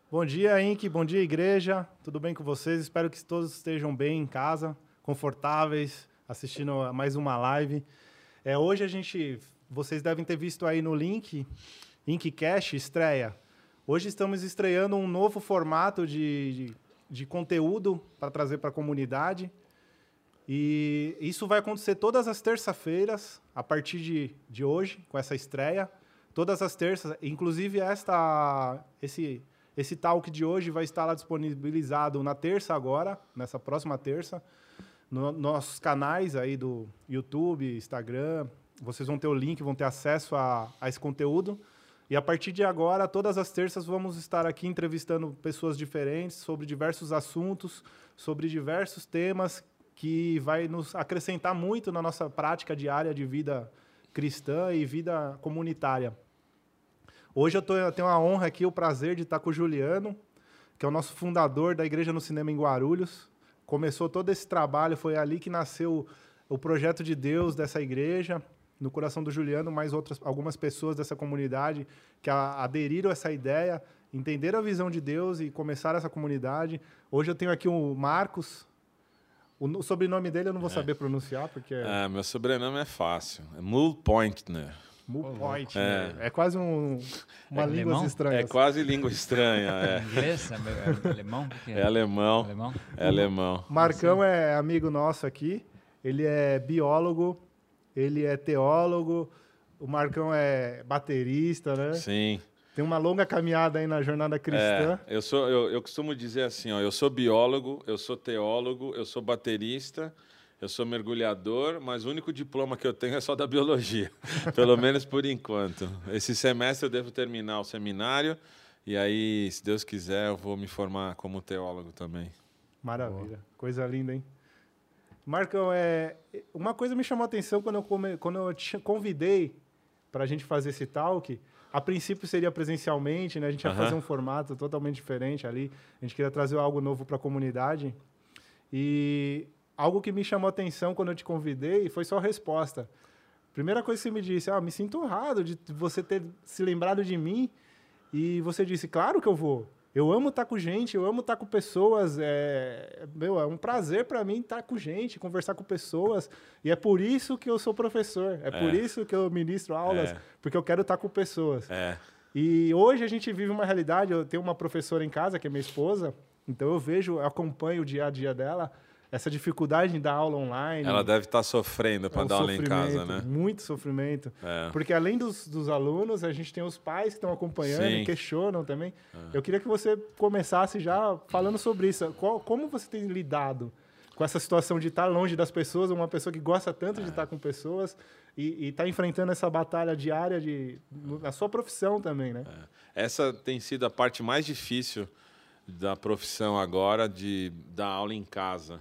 Bom dia, Henrique. Bom dia, igreja. Tudo bem com vocês? Espero que todos estejam bem em casa, confortáveis, assistindo a mais uma live. Hoje vocês devem ter visto aí no link, Inkcast estreia. Hoje estamos estreando um novo formato de conteúdo para trazer para a comunidade. E isso vai acontecer todas as terças-feiras, a partir de hoje, com essa estreia. Todas as terças, inclusive esse talk de hoje vai estar lá disponibilizado na terça agora, nessa próxima terça, nos nossos canais aí do YouTube, Instagram. Vocês vão ter o link, vão ter acesso a esse conteúdo. E a partir de agora, todas as terças, vamos estar aqui entrevistando pessoas diferentes sobre diversos assuntos, sobre diversos temas que vai nos acrescentar muito na nossa prática diária de vida cristã e vida comunitária. Hoje eu tenho a honra aqui, o prazer de estar com o Juliano, que é o nosso fundador da Igreja no Cinema em Guarulhos. Começou todo esse trabalho, foi ali que nasceu o projeto de Deus dessa igreja, no coração do Juliano, mais algumas pessoas dessa comunidade que aderiram a essa ideia, entenderam a visão de Deus e começaram essa comunidade. Hoje eu tenho aqui o Marcos. O sobrenome dele eu não vou saber pronunciar, porque... meu sobrenome é fácil. É Mulpointner. Mulpointner. É quase uma língua estranha. É quase língua estranha. É inglês? É alemão? É alemão. É alemão. Marcão é amigo nosso aqui. Ele é biólogo, ele é teólogo. O Marcão é baterista, né? Sim. Tem uma longa caminhada aí na jornada cristã. Eu costumo dizer assim, ó, eu sou biólogo, eu sou teólogo, eu sou baterista, eu sou mergulhador, mas o único diploma que eu tenho é só da biologia, pelo menos por enquanto. Esse semestre eu devo terminar o seminário e aí, se Deus quiser, eu vou me formar como teólogo também. Maravilha, boa. Coisa linda, hein? Marcão, uma coisa me chamou a atenção quando eu te convidei para a gente fazer esse talk. A princípio seria presencialmente, né? A gente ia fazer um formato totalmente diferente ali. A gente queria trazer algo novo para a comunidade. E algo que me chamou a atenção quando eu te convidei foi sua resposta. Primeira coisa que você me disse, me sinto honrado de você ter se lembrado de mim. E você disse, claro que eu vou. Eu amo estar com gente, eu amo estar com pessoas. É um prazer para mim estar com gente, conversar com pessoas. E é por isso que eu sou professor. É por isso que eu ministro aulas, porque eu quero estar com pessoas. E hoje a gente vive uma realidade. Eu tenho uma professora em casa, que é minha esposa. Então eu acompanho o dia a dia dela. Essa dificuldade de dar aula online. Ela deve estar sofrendo para dar aula em casa, né? Muito sofrimento. Porque além dos alunos, a gente tem os pais que estão acompanhando e questionam também. Eu queria que você começasse já falando sobre isso. Como você tem lidado com essa situação de estar longe das pessoas, uma pessoa que gosta tanto de estar com pessoas e está enfrentando essa batalha diária na sua profissão também, né? Essa tem sido a parte mais difícil da profissão agora, de dar aula em casa.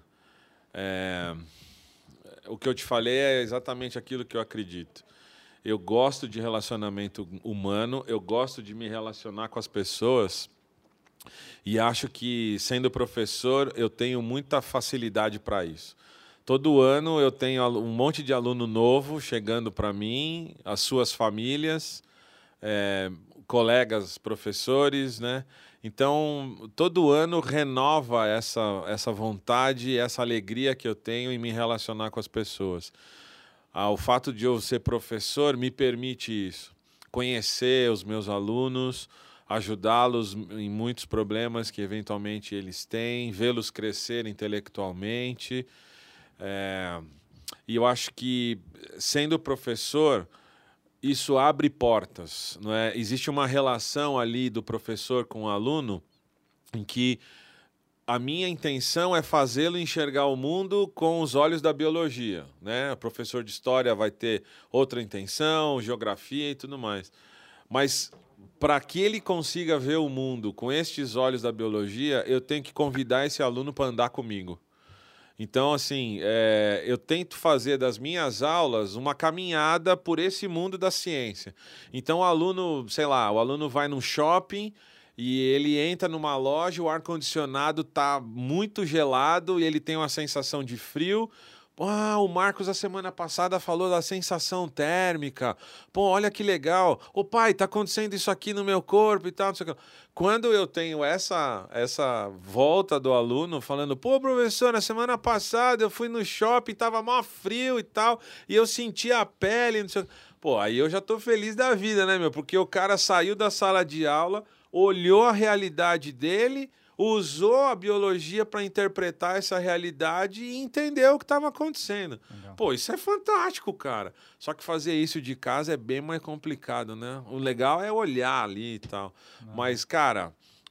O que eu te falei é exatamente aquilo que eu acredito. Eu gosto de relacionamento humano, eu gosto de me relacionar com as pessoas e acho que, sendo professor, eu tenho muita facilidade para isso. Todo ano eu tenho um monte de aluno novo chegando para mim, as suas famílias, colegas professores, né? Então, todo ano renova essa vontade, essa alegria que eu tenho em me relacionar com as pessoas. O fato de eu ser professor me permite isso. Conhecer os meus alunos, ajudá-los em muitos problemas que eventualmente eles têm, vê-los crescer intelectualmente. E eu acho que, sendo professor, isso abre portas, não é? Existe uma relação ali do professor com o aluno em que a minha intenção é fazê-lo enxergar o mundo com os olhos da biologia, né? O professor de história vai ter outra intenção, geografia e tudo mais. Mas para que ele consiga ver o mundo com estes olhos da biologia, eu tenho que convidar esse aluno para andar comigo. Então, assim, eu tento fazer das minhas aulas uma caminhada por esse mundo da ciência. Então, o aluno, sei lá, o aluno vai num shopping e ele entra numa loja, o ar-condicionado está muito gelado e ele tem uma sensação de frio, Ah, o Marcos, a semana passada, falou da sensação térmica. Pô, olha que legal. Ô, pai, tá acontecendo isso aqui no meu corpo e tal, não sei o que. Quando eu tenho essa volta do aluno falando, pô, professor, na semana passada eu fui no shopping, tava mó frio e tal, e eu senti a pele, não sei o que. Pô, aí eu já tô feliz da vida, né, meu? Porque o cara saiu da sala de aula, olhou a realidade dele, usou a biologia para interpretar essa realidade e entendeu o que estava acontecendo. Legal. Pô, isso é fantástico, cara. Só que fazer isso de casa é bem mais complicado, né? O legal é olhar ali e tal. Mas, cara,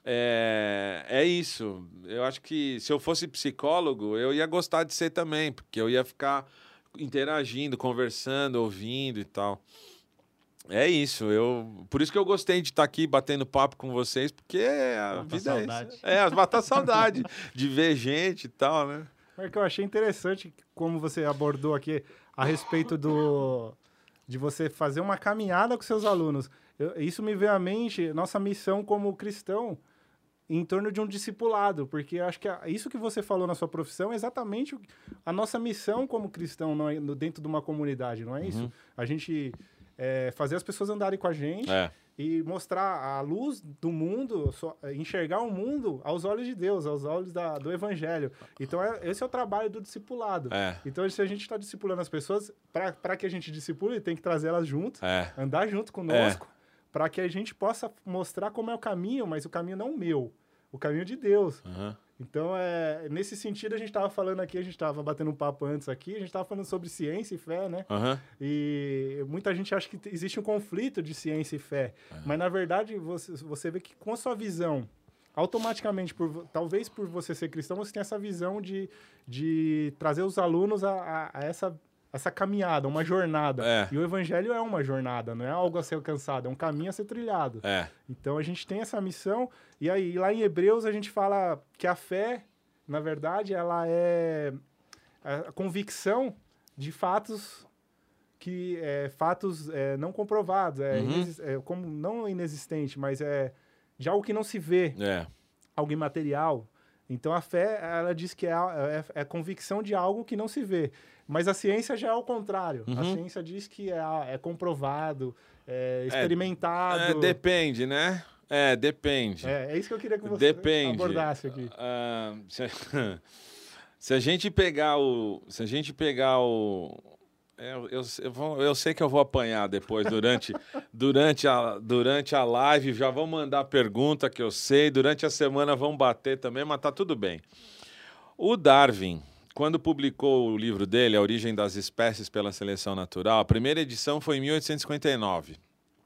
é isso. Eu acho que se eu fosse psicólogo, eu ia gostar de ser também, porque eu ia ficar interagindo, conversando, ouvindo e tal. É isso, por isso que eu gostei de estar aqui batendo papo com vocês, porque a Mata vida saudade. é isso. Matar saudade de ver gente e tal, né? Mas que eu achei interessante como você abordou aqui a respeito de você fazer uma caminhada com seus alunos. Isso me veio à mente, nossa missão como cristão, em torno de um discipulado, porque eu acho que isso que você falou na sua profissão é exatamente a nossa missão como cristão dentro de uma comunidade, não é isso? A gente fazer as pessoas andarem com a gente e mostrar a luz do mundo, enxergar o mundo aos olhos de Deus, aos olhos do Evangelho. Então, esse é o trabalho do discipulado. Então, se a gente está discipulando as pessoas, para que a gente discipule, tem que trazer elas junto, andar junto conosco, para que a gente possa mostrar como é o caminho, mas o caminho não meu, o caminho de Deus. Então, nesse sentido, a gente estava falando aqui, a gente estava batendo um papo antes aqui, a gente estava falando sobre ciência e fé, né? E muita gente acha que existe um conflito de ciência e fé. Mas, na verdade, você vê que com a sua visão, automaticamente, talvez por você ser cristão, você tem essa visão de trazer os alunos a essa caminhada, uma jornada. E o evangelho é uma jornada, não é algo a ser alcançado, é um caminho a ser trilhado. Então, a gente tem essa missão, e aí lá em Hebreus a gente fala que a fé, na verdade, ela é a convicção de fatos não comprovados, como não inexistente, mas de algo que não se vê, algo imaterial. Então, a fé, ela diz que é a convicção de algo que não se vê. Mas a ciência já é o contrário. A ciência diz que é comprovado, experimentado. Depende, né? Depende. É isso que eu queria que você abordasse aqui. Se a gente pegar o... Eu sei que eu vou apanhar depois, durante a live, já vão mandar pergunta que eu sei, durante a semana vão bater também, mas tá tudo bem. O Darwin, quando publicou o livro dele, A Origem das Espécies pela Seleção Natural, a primeira edição foi em 1859.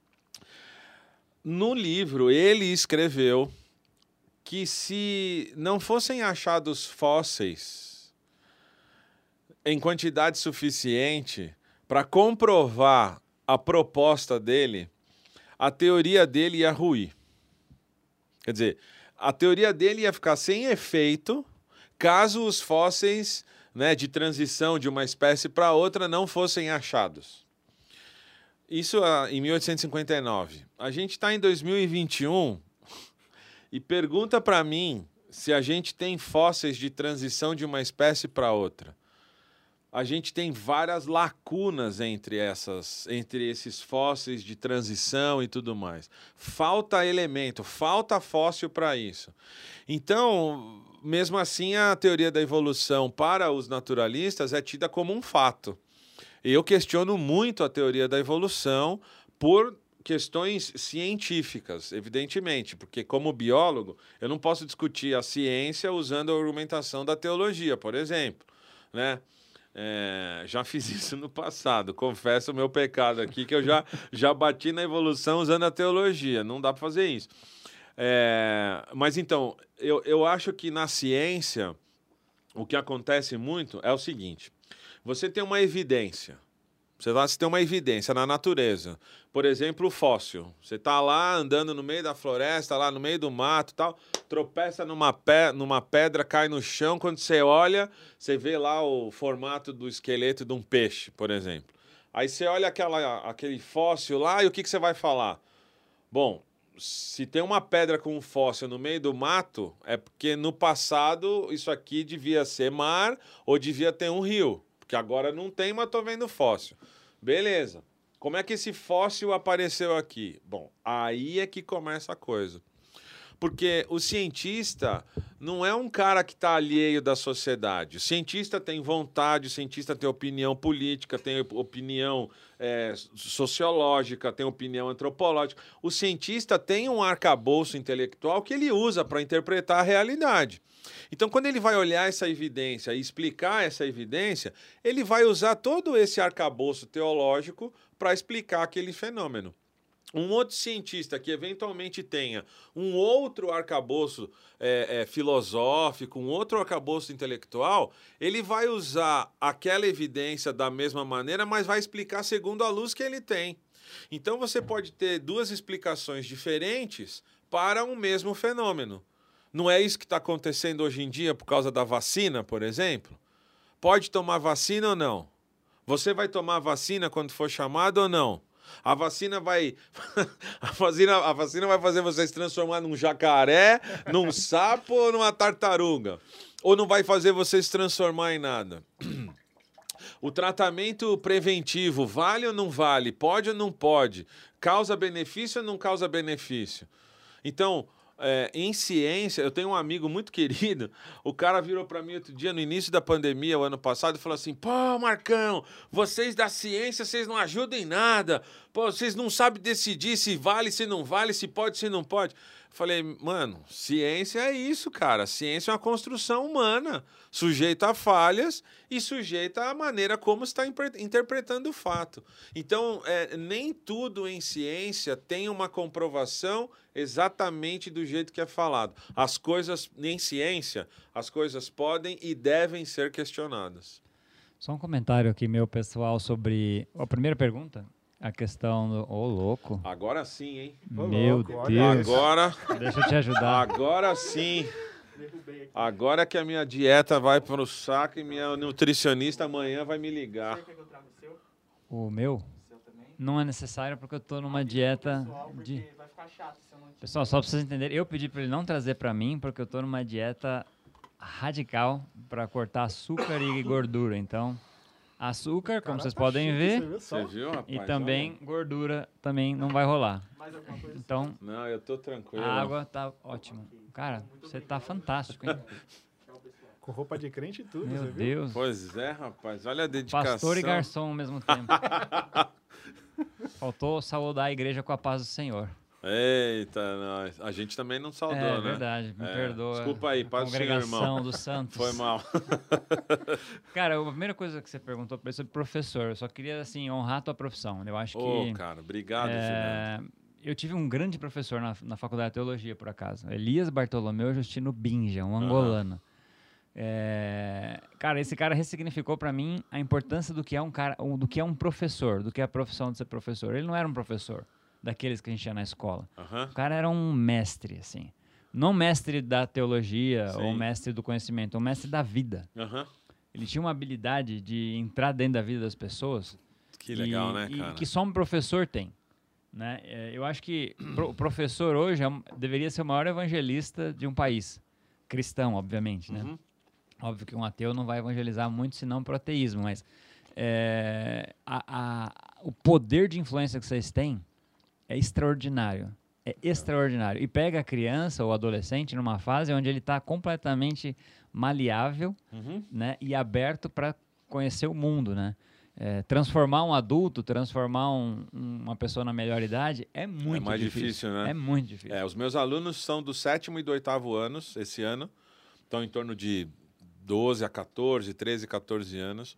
No livro, ele escreveu que se não fossem achados fósseis em quantidade suficiente para comprovar a proposta dele, a teoria dele ia ruir. Quer dizer, a teoria dele ia ficar sem efeito caso os fósseis, né, de transição de uma espécie para outra não fossem achados. Isso em 1859. A gente está em 2021 e pergunta para mim se a gente tem fósseis de transição de uma espécie para outra. A gente tem várias lacunas entre esses fósseis de transição e tudo mais. Falta elemento, falta fóssil para isso. Então, mesmo assim, a teoria da evolução para os naturalistas é tida como um fato. E eu questiono muito a teoria da evolução por questões científicas, evidentemente, porque como biólogo, eu não posso discutir a ciência usando a argumentação da teologia, por exemplo, né? Já fiz isso no passado, confesso o meu pecado aqui, que eu já bati na evolução usando a teologia, não dá para fazer isso. Mas então, eu acho que na ciência, o que acontece muito é o seguinte, você tem uma evidência, você tem uma evidência na natureza, por exemplo, o fóssil, você está lá andando no meio da floresta, lá no meio do mato, tal, tropeça numa pedra, cai no chão, quando você olha, você vê lá o formato do esqueleto de um peixe, por exemplo. Aí você olha aquele fóssil lá e o que você vai falar? Bom, se tem uma pedra com um fóssil no meio do mato, é porque no passado isso aqui devia ser mar ou devia ter um rio. porque agora não tem, mas estou vendo fóssil. Beleza. Como é que esse fóssil apareceu aqui? Bom, aí é que começa a coisa. Porque o cientista não é um cara que está alheio da sociedade. O cientista tem vontade, o cientista tem opinião política, tem opinião sociológica, tem opinião antropológica. O cientista tem um arcabouço intelectual que ele usa para interpretar a realidade. Então, quando ele vai olhar essa evidência e explicar essa evidência, ele vai usar todo esse arcabouço teológico para explicar aquele fenômeno. Um outro cientista que eventualmente tenha um outro arcabouço filosófico, um outro arcabouço intelectual, ele vai usar aquela evidência da mesma maneira, mas vai explicar segundo a luz que ele tem. Então você pode ter duas explicações diferentes para um mesmo fenômeno. Não é isso que está acontecendo hoje em dia por causa da vacina, por exemplo? Pode tomar vacina ou não? Você vai tomar vacina quando for chamado ou não? A vacina vai a vacina vai fazer você se transformar num jacaré, num sapo ou numa tartaruga? Ou não vai fazer você se transformar em nada? O tratamento preventivo vale ou não vale? Pode ou não pode? Causa benefício ou não causa benefício? Então, em ciência, eu tenho um amigo muito querido, o cara virou para mim outro dia, no início da pandemia, o ano passado, e falou assim, pô, Marcão, vocês da ciência, vocês não ajudam em nada, pô, vocês não sabem decidir se vale, se não vale, se pode, se não pode. Falei, mano, ciência é isso, cara, ciência é uma construção humana, sujeita a falhas e sujeita à maneira como está interpretando o fato. Então, nem tudo em ciência tem uma comprovação exatamente do jeito que é falado. As coisas, em ciência, as coisas podem e devem ser questionadas. Só um comentário aqui, meu pessoal, sobre a primeira pergunta. A questão do... Ô, louco. Agora sim, hein? Meu louco, Deus. Agora... Deixa eu te ajudar. Agora sim. Agora que a minha dieta vai para o saco e minha nutricionista amanhã vai me ligar. O meu? Não é necessário porque eu tô numa dieta de... Pessoal, só para vocês entenderem, eu pedi para ele não trazer para mim porque eu tô numa dieta radical para cortar açúcar e gordura. Então, açúcar, como vocês podem ver, Você viu, rapaz? e também gordura também não vai rolar. Então, Não, eu tô tranquilo. a água tá ótimo. Cara, você tá fantástico, hein? Com roupa de crente e tudo, Meu você viu? Deus. Pois é, rapaz. Olha a dedicação. Pastor e garçom ao mesmo tempo. Faltou saudar a igreja com a paz do Senhor. Eita, nós. A gente também não saudou, né? É verdade, me perdoa. Desculpa aí, paz do Senhor, Congregação irmão. dos Santos. Foi mal. Cara, a primeira coisa que você perguntou para sobre professor, eu só queria assim honrar a tua profissão. Eu acho que Cara, obrigado, Juliano. eu tive um grande professor na faculdade de teologia, por acaso. Elias Bartolomeu Justino Binja, um angolano. Cara, esse cara ressignificou para mim a importância do que é do que é um professor, do que é a profissão de ser professor. Ele não era um professor daqueles que a gente tinha na escola. O cara era um mestre, assim. Não mestre da teologia ou mestre do conhecimento, um mestre da vida. Ele tinha uma habilidade de entrar dentro da vida das pessoas. Que legal, né, e cara? que só um professor tem. Né? Eu acho que o professor hoje deveria ser o maior evangelista de um país. Cristão, obviamente, né? Óbvio que um ateu não vai evangelizar muito, senão pro ateísmo, mas o poder de influência que vocês têm é extraordinário. É extraordinário. E pega a criança ou adolescente numa fase onde ele está completamente maleável, né? E aberto para conhecer o mundo, né? Transformar um adulto, transformar uma pessoa na melhor idade é muito mais difícil, né? É muito difícil. Os meus alunos são do 7º e do 8º anos esse ano. Estão em torno de 12 a 14, 13, 14 anos.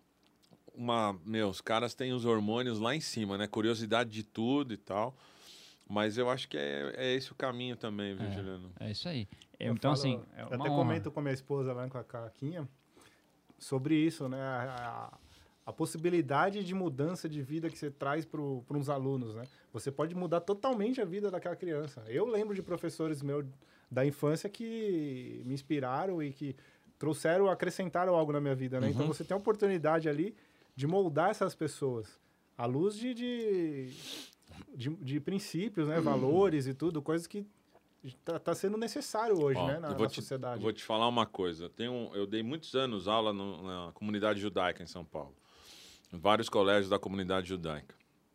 Os caras têm os hormônios lá em cima, né? Curiosidade de tudo e tal. Mas eu acho que é esse o caminho também, viu, Juliano? É isso aí. Eu até comento com a minha esposa lá, com a Caquinha, sobre isso, né? A possibilidade de mudança de vida que você traz para uns alunos, né? Você pode mudar totalmente a vida daquela criança. Eu lembro de professores meus da infância que me inspiraram e que acrescentaram algo na minha vida, né? Então você tem a oportunidade ali de moldar essas pessoas à luz de princípios, né? Valores e tudo, coisas que tá sendo necessário hoje, Ó, né, na sociedade. Vou te falar uma coisa. Eu dei muitos anos aula na comunidade judaica em São Paulo. Em vários colégios da comunidade judaica.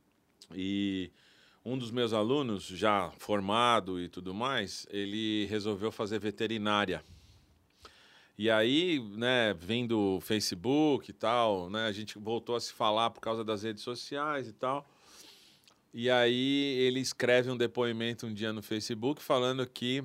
E um dos meus alunos, já formado e tudo mais, ele resolveu fazer veterinária. E aí, né, vendo o Facebook e tal, né, a gente voltou a se falar por causa das redes sociais e tal. E aí ele escreve um depoimento um dia no Facebook falando que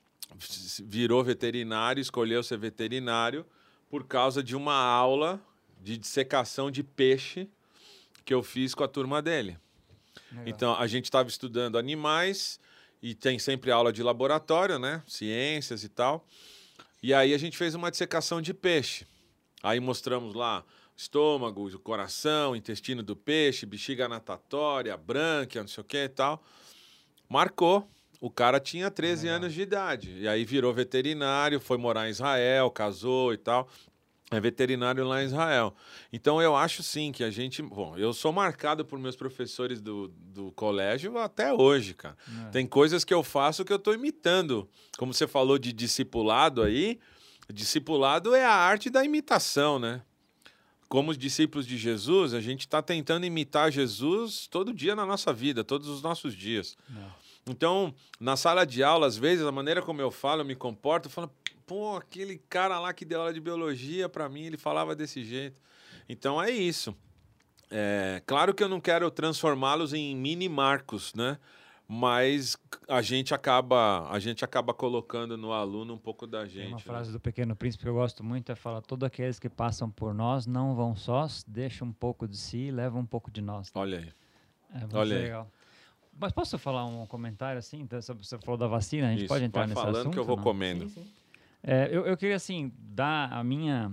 virou veterinário, escolheu ser veterinário por causa de uma aula de dissecação de peixe que eu fiz com a turma dele. Legal. Então, a gente estava estudando animais e tem sempre aula de laboratório, né? Ciências e tal. E aí a gente fez uma dissecação de peixe. Aí mostramos lá estômago, o coração, intestino do peixe, bexiga natatória, brânquia, não sei o que e tal. Marcou. O cara tinha 13 anos de idade. E aí virou veterinário, foi morar em Israel, casou e tal. É veterinário lá em Israel. Então, eu acho, sim, que a gente... Bom, eu sou marcado por meus professores do colégio até hoje, cara. Tem coisas que eu faço que eu estou imitando. Como você falou de discipulado aí, discipulado é a arte da imitação, né? Como os discípulos de Jesus, a gente está tentando imitar Jesus todo dia na nossa vida, todos os nossos dias. Então, na sala de aula, às vezes, a maneira como eu falo, eu me comporto, eu falo... Pô, aquele cara lá que deu aula de biologia para mim, ele falava desse jeito. Então, é isso. Claro que eu não quero transformá-los em mini marcos, né? Mas a gente acaba colocando no aluno um pouco da gente. Tem uma frase do Pequeno Príncipe que eu gosto muito, fala, todos aqueles que passam por nós não vão sós, deixam um pouco de si e levam um pouco de nós. Olha aí. Olha aí. Legal. Mas posso falar um comentário assim? Então, você falou da vacina, a gente pode entrar nesse assunto? Vai falando que eu vou comendo. Sim. Eu queria, assim, dar a minha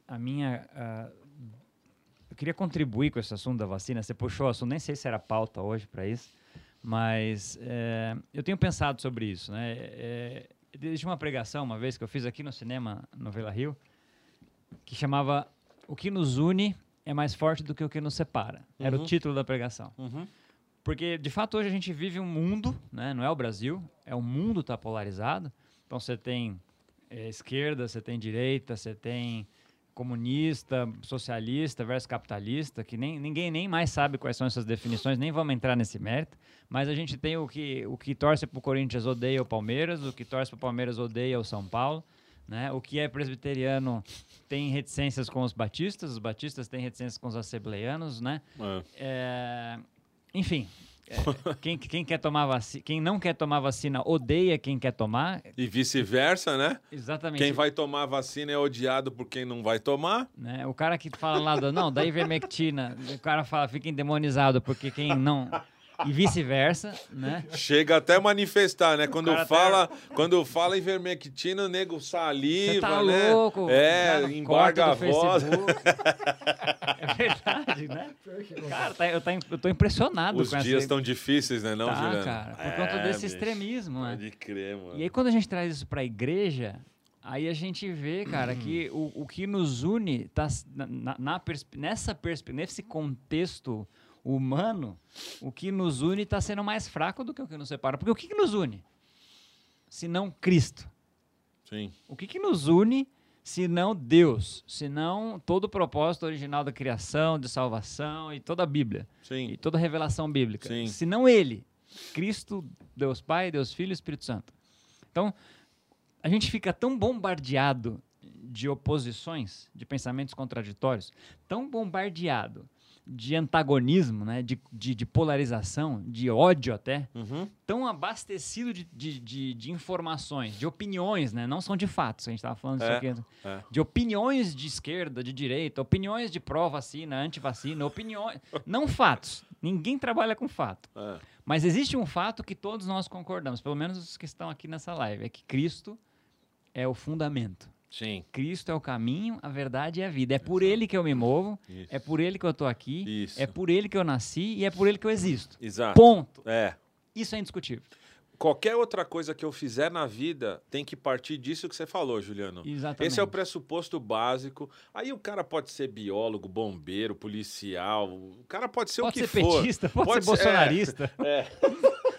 eu queria contribuir com esse assunto da vacina. Você puxou o assunto, nem sei se era pauta hoje para isso, mas eu tenho pensado sobre isso, né? Existe uma pregação, uma vez, que eu fiz aqui no cinema, no Vila Rio, que chamava O que nos une é mais forte do que o que nos separa. Era o título da pregação. Porque, de fato, hoje a gente vive um mundo, né? Não é o Brasil, é o mundo está polarizado. Então, você tem... esquerda, você tem direita, você tem comunista, socialista versus capitalista, que ninguém nem mais sabe quais são essas definições, nem vamos entrar nesse mérito, mas a gente tem o que torce para o Corinthians odeia o Palmeiras, o que torce para o Palmeiras odeia o São Paulo, né? O que é presbiteriano tem reticências com os batistas têm reticências com os assembleianos, né? Enfim... Quem quer tomar vacina, quem não quer tomar vacina odeia quem quer tomar. E vice-versa, né? Exatamente. Quem vai tomar vacina é odiado por quem não vai tomar. Né? O cara que fala lá da ivermectina, o cara fala, fica endemonizado porque quem não... E vice-versa, né? Chega até a manifestar, né? Quando fala ivermectina, o nego saliva, você tá né? louco, embarga a voz. É verdade, né? Cara, eu tô impressionado Os com essa... Os dias estão difíceis, né, não, Juliano? Cara, por conta desse extremo, né? Pode crer, mano. E aí, quando a gente traz isso pra igreja, aí a gente vê, cara, que o que nos une tá nesse contexto humano, o que nos une está sendo mais fraco do que o que nos separa. Porque o que nos une? Se não Cristo. Sim. O que nos une se não Deus? Se não todo o propósito original da criação, de salvação e toda a Bíblia. Sim. E toda a revelação bíblica. Sim. Se não Ele, Cristo, Deus Pai, Deus Filho e Espírito Santo. Então, a gente fica tão bombardeado de oposições, de pensamentos contraditórios, tão bombardeado de antagonismo, né? de polarização, de ódio até, tão abastecido de informações, de opiniões, né? Não são de fatos, a gente estava falando disso aqui, de opiniões de esquerda, de direita, opiniões de pró-vacina, anti-vacina, opiniões, não fatos. Ninguém trabalha com fato. Mas existe um fato que todos nós concordamos, pelo menos os que estão aqui nessa live, é que Cristo é o fundamento. Sim. Cristo é o caminho, a verdade e a vida. É por Ele que eu me movo, é por Ele que eu estou aqui, é por Ele que eu nasci e é por Ele que eu existo. Exato. Ponto. Isso é indiscutível. Qualquer outra coisa que eu fizer na vida tem que partir disso que você falou, Juliano. Exatamente. Esse é o pressuposto básico. Aí o cara pode ser biólogo, bombeiro, policial, o cara pode ser o que for. Pode ser petista, pode ser bolsonarista.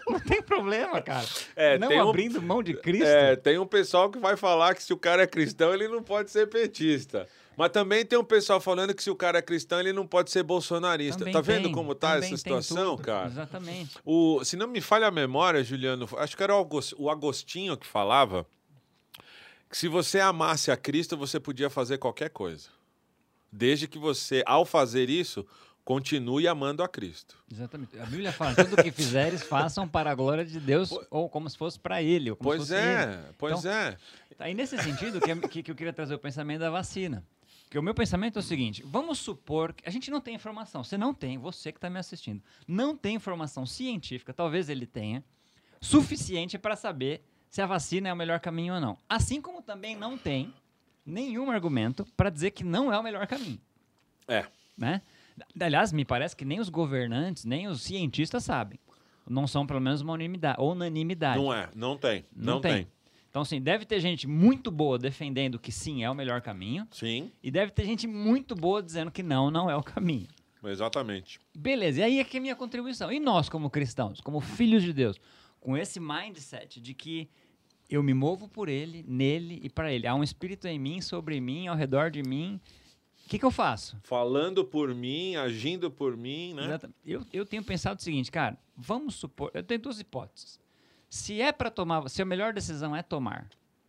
Não tem problema, cara. Não tem abrindo mão de Cristo. Tem um pessoal que vai falar que se o cara é cristão, ele não pode ser petista. Mas também tem um pessoal falando que se o cara é cristão, ele não pode ser bolsonarista. Também tá vendo tem, como tá também essa situação, tudo. cara? Exatamente. Se não me falha a memória, Juliano, acho que era o Agostinho que falava que se você amasse a Cristo, você podia fazer qualquer coisa. Desde que você, ao fazer isso, continue amando a Cristo. Exatamente. A Bíblia fala, tudo o que fizeres, façam para a glória de Deus, ou como se fosse para Ele. Ou como se fosse ele. Pois é. Aí nesse sentido que eu queria trazer o pensamento da vacina. Porque o meu pensamento é o seguinte, vamos supor que a gente não tem informação, você que está me assistindo, não tem informação científica, talvez ele tenha, suficiente para saber se a vacina é o melhor caminho ou não. Assim como também não tem nenhum argumento para dizer que não é o melhor caminho. Né? Aliás, me parece que nem os governantes, nem os cientistas sabem. Não são, pelo menos, uma unanimidade. Não tem. Então, assim, deve ter gente muito boa defendendo que sim, é o melhor caminho. Sim. E deve ter gente muito boa dizendo que não é o caminho. Exatamente. Beleza, e aí é que é a minha contribuição. E nós, como cristãos, como filhos de Deus, com esse mindset de que eu me movo por Ele, nele e para Ele. Há um Espírito em mim, sobre mim, ao redor de mim. O que eu faço? Falando por mim, agindo por mim, né? Exatamente. Eu tenho pensado o seguinte, cara, vamos supor... Eu tenho duas hipóteses. Se é para tomar... Se a melhor decisão é tomar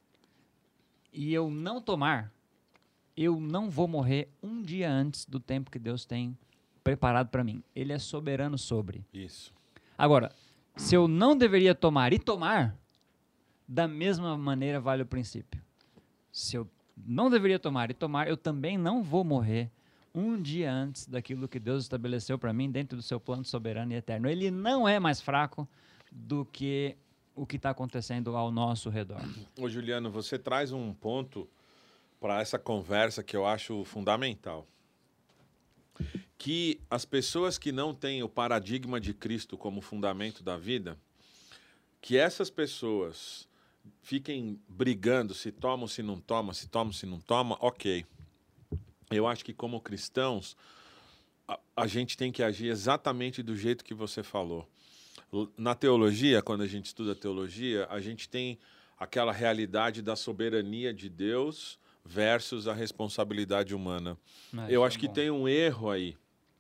e eu não tomar, eu não vou morrer um dia antes do tempo que Deus tem preparado para mim. Ele é soberano sobre. Isso. Agora, se eu não deveria tomar e tomar, da mesma maneira vale o princípio. Se eu não deveria tomar e tomar, eu também não vou morrer um dia antes daquilo que Deus estabeleceu para mim dentro do seu plano soberano e eterno. Ele não é mais fraco do que o que está acontecendo ao nosso redor. Ô, Juliano, você traz um ponto para essa conversa que eu acho fundamental. Que as pessoas que não têm o paradigma de Cristo como fundamento da vida, que essas pessoas fiquem brigando se tomam, se não tomam, se tomam, se não tomam, ok. Eu acho que como cristãos, a gente tem que agir exatamente do jeito que você falou. Na teologia, quando a gente estuda teologia, a gente tem aquela realidade da soberania de Deus versus a responsabilidade humana. Eu acho que tem um erro aí.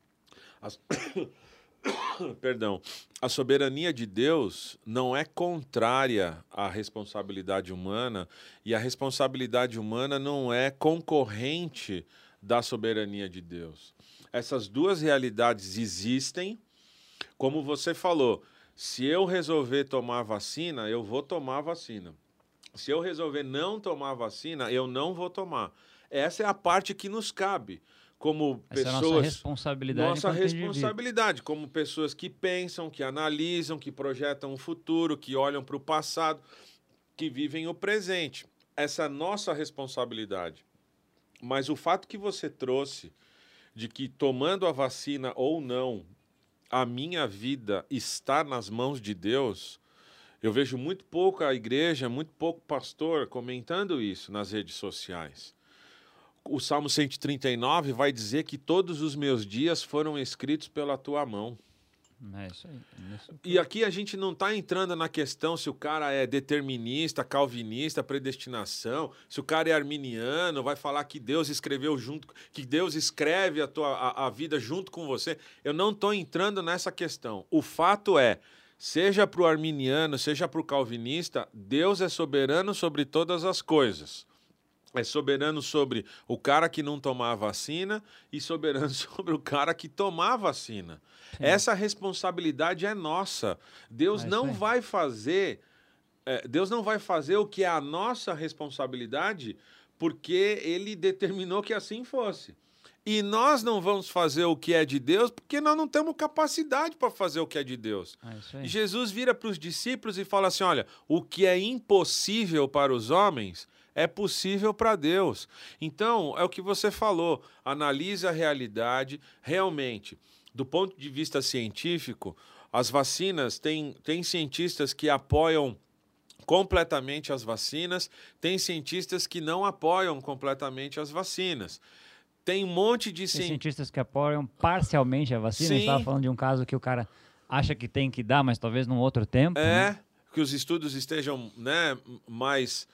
Perdão. A soberania de Deus não é contrária à responsabilidade humana e a responsabilidade humana não é concorrente da soberania de Deus. Essas duas realidades existem. Como você falou, se eu resolver tomar vacina, eu vou tomar vacina. Se eu resolver não tomar vacina, eu não vou tomar. Essa é a parte que nos cabe. Como pessoas, essa é a nossa responsabilidade. Nossa responsabilidade, como pessoas que pensam, que analisam, que projetam o futuro, que olham para o passado, que vivem o presente. Essa é a nossa responsabilidade. Mas o fato que você trouxe de que tomando a vacina ou não, a minha vida está nas mãos de Deus, eu vejo muito pouco a igreja, muito pouco pastor comentando isso nas redes sociais. O Salmo 139 vai dizer que todos os meus dias foram escritos pela tua mão. É isso aí. E aqui a gente não está entrando na questão se o cara é determinista, calvinista, predestinação, se o cara é arminiano, vai falar que Deus escreveu junto, que Deus escreve a vida junto com você. Eu não estou entrando nessa questão. O fato é, seja para o arminiano, seja para o calvinista, Deus é soberano sobre todas as coisas. É soberano sobre o cara que não tomar a vacina e soberano sobre o cara que tomar a vacina. Sim. Essa responsabilidade é nossa. Deus não vai fazer o que é a nossa responsabilidade porque Ele determinou que assim fosse. E nós não vamos fazer o que é de Deus porque nós não temos capacidade para fazer o que é de Deus. E Jesus vira para os discípulos e fala assim, olha, o que é impossível para os homens é possível para Deus. Então, é o que você falou, analise a realidade. Realmente, do ponto de vista científico, as vacinas, tem cientistas que apoiam completamente as vacinas, tem cientistas que não apoiam completamente as vacinas. Tem um monte de cientistas que apoiam parcialmente a vacina. Sim. A gente estava falando de um caso que o cara acha que tem que dar, mas talvez num outro tempo. Né? Que os estudos estejam, né, mais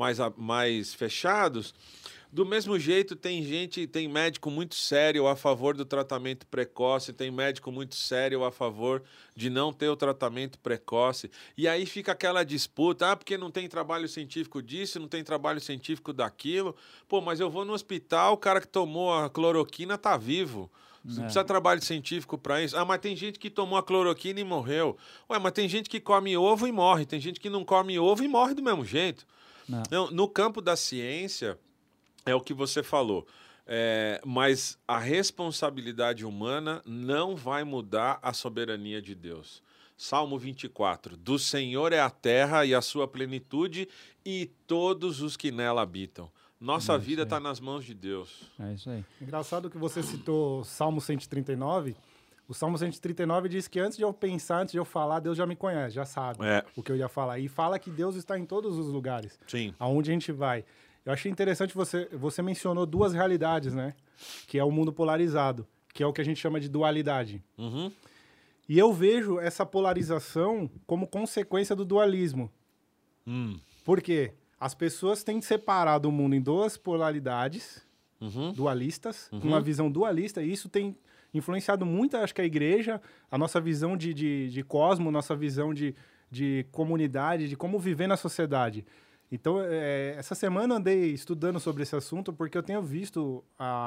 fechados. Do mesmo jeito, tem médico muito sério a favor do tratamento precoce, tem médico muito sério a favor de não ter o tratamento precoce. E aí fica aquela disputa, porque não tem trabalho científico disso, não tem trabalho científico daquilo. Pô, mas eu vou no hospital, o cara que tomou a cloroquina tá vivo. Você precisa de trabalho científico para isso. Mas tem gente que tomou a cloroquina e morreu. Mas tem gente que come ovo e morre. Tem gente que não come ovo e morre do mesmo jeito. Não, no campo da ciência, é o que você falou. Mas a responsabilidade humana não vai mudar a soberania de Deus. Salmo 24. Do Senhor é a terra e a sua plenitude e todos os que nela habitam. Nossa vida está nas mãos de Deus. É isso aí. Engraçado que você citou Salmo 139. O Salmo 139 diz que antes de eu pensar, antes de eu falar, Deus já me conhece, já sabe o que eu ia falar. E fala que Deus está em todos os lugares. Sim. Aonde a gente vai. Eu achei interessante, você mencionou duas realidades, né? Que é o mundo polarizado, que é o que a gente chama de dualidade. Uhum. E eu vejo essa polarização como consequência do dualismo. Por quê? As pessoas têm separado o mundo em duas polaridades dualistas, uma visão dualista, e isso tem influenciado muito, acho que a igreja, a nossa visão de cosmo, nossa visão de comunidade, de como viver na sociedade. Então, essa semana eu andei estudando sobre esse assunto porque eu tenho visto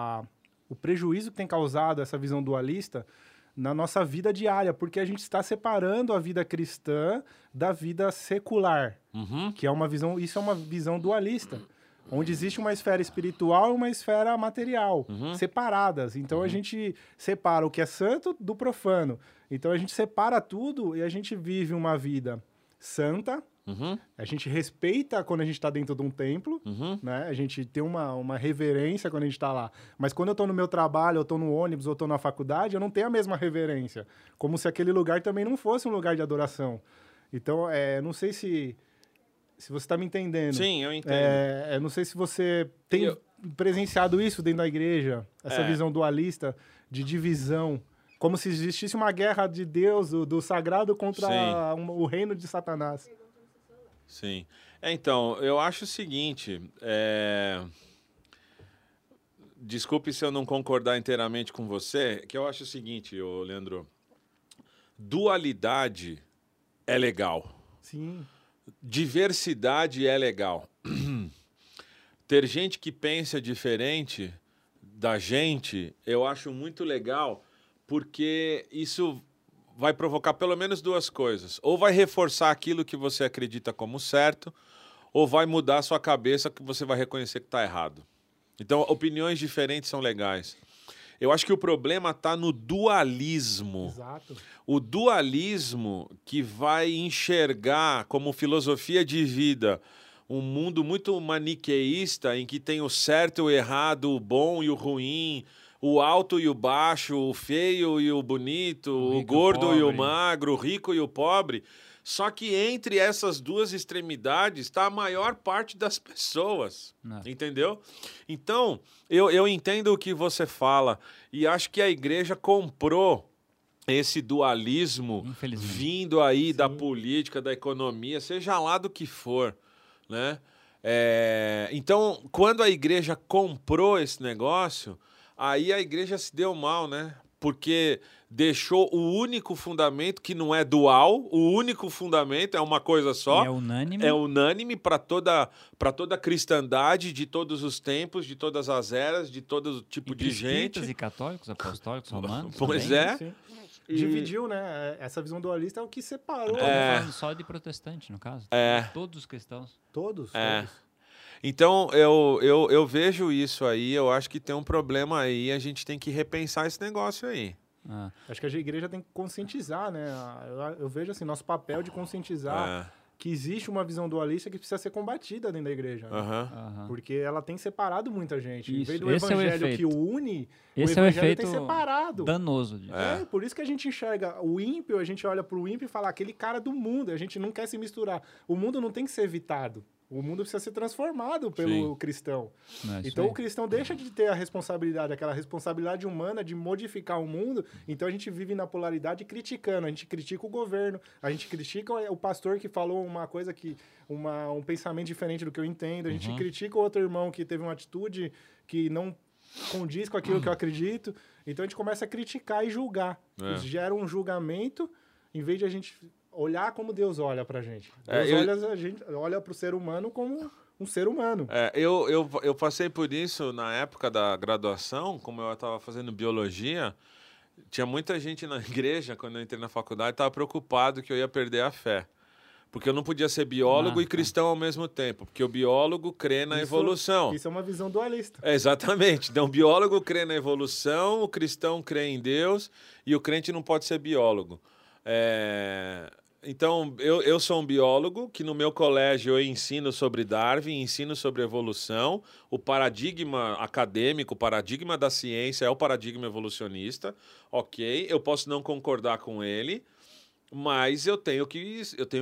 o prejuízo que tem causado essa visão dualista na nossa vida diária, porque a gente está separando a vida cristã da vida secular, que é uma visão, isso é uma visão dualista, onde existe uma esfera espiritual e uma esfera material, separadas. Então, a gente separa o que é santo do profano. Então, a gente separa tudo e a gente vive uma vida santa. A gente respeita quando a gente está dentro de um templo, né? A gente tem uma reverência quando a gente está lá. Mas quando eu estou no meu trabalho, eu estou no ônibus, ou estou na faculdade, eu não tenho a mesma reverência. Como se aquele lugar também não fosse um lugar de adoração. Então, não sei se você está me entendendo. Sim, eu entendo. Não sei se você tem presenciado isso dentro da igreja, essa visão dualista de divisão. Como se existisse uma guerra de Deus, do sagrado, contra o reino de Satanás. Sim. Então, eu acho o seguinte, desculpe se eu não concordar inteiramente com você, que eu acho o seguinte, Leandro, dualidade é legal. Sim. Diversidade é legal. Ter gente que pensa diferente da gente, eu acho muito legal, porque isso vai provocar pelo menos duas coisas. Ou vai reforçar aquilo que você acredita como certo, ou vai mudar a sua cabeça que você vai reconhecer que está errado. Então, opiniões diferentes são legais. Eu acho que o problema está no dualismo. Exato. O dualismo que vai enxergar como filosofia de vida um mundo muito maniqueísta, em que tem o certo e o errado, o bom e o ruim, o alto e o baixo, o feio e o bonito, o gordo e o magro, o rico e o pobre. Só que entre essas duas extremidades está a maior parte das pessoas, entendeu? Então, eu entendo o que você fala e acho que a igreja comprou esse dualismo vindo aí da política, da economia, seja lá do que for, né? Então, quando a igreja comprou esse negócio, aí a igreja se deu mal, né? Porque deixou o único fundamento que não é dual, o único fundamento é uma coisa só. É unânime. É unânime para toda a cristandade de todos os tempos, de todas as eras, de todo tipo de gente. E católicos, apostólicos, romanos. Pois também. é. Sim. Dividiu, né? Essa visão dualista é o que separou. Falando só de protestante, no caso. Todos os cristãos. Todos. Então, eu vejo isso aí, eu acho que tem um problema aí, a gente tem que repensar esse negócio aí. Acho que a igreja tem que conscientizar, né? Eu vejo assim, nosso papel de conscientizar que existe uma visão dualista que precisa ser combatida dentro da igreja. Né? Porque ela tem separado muita gente. Em vez do evangelho que une, o evangelho tem separado. Danoso disso. Por isso que a gente enxerga o ímpio, a gente olha para o ímpio e fala aquele cara do mundo, a gente não quer se misturar. O mundo não tem que ser evitado. O mundo precisa ser transformado pelo cristão. Então, o cristão deixa de ter a responsabilidade, aquela responsabilidade humana de modificar o mundo. Então, a gente vive na polaridade criticando. A gente critica o governo, a gente critica o pastor que falou uma coisa um pensamento diferente do que eu entendo. A gente critica o outro irmão que teve uma atitude que não condiz com aquilo que eu acredito. Então, a gente começa a criticar e julgar. Isso gera um julgamento, em vez de a gente olhar como Deus olha pra gente. A gente olha pro ser humano como um ser humano. Eu passei por isso na época da graduação, como eu estava fazendo biologia, tinha muita gente na igreja, quando eu entrei na faculdade, estava preocupado que eu ia perder a fé. Porque eu não podia ser biólogo e cristão ao mesmo tempo, porque o biólogo crê na evolução. Isso é uma visão dualista. Exatamente. Então, o biólogo crê na evolução, o cristão crê em Deus e o crente não pode ser biólogo. Então, eu sou um biólogo que no meu colégio eu ensino sobre Darwin, ensino sobre evolução. O paradigma acadêmico, o paradigma da ciência é o paradigma evolucionista. Ok, eu posso não concordar com ele, mas eu tenho que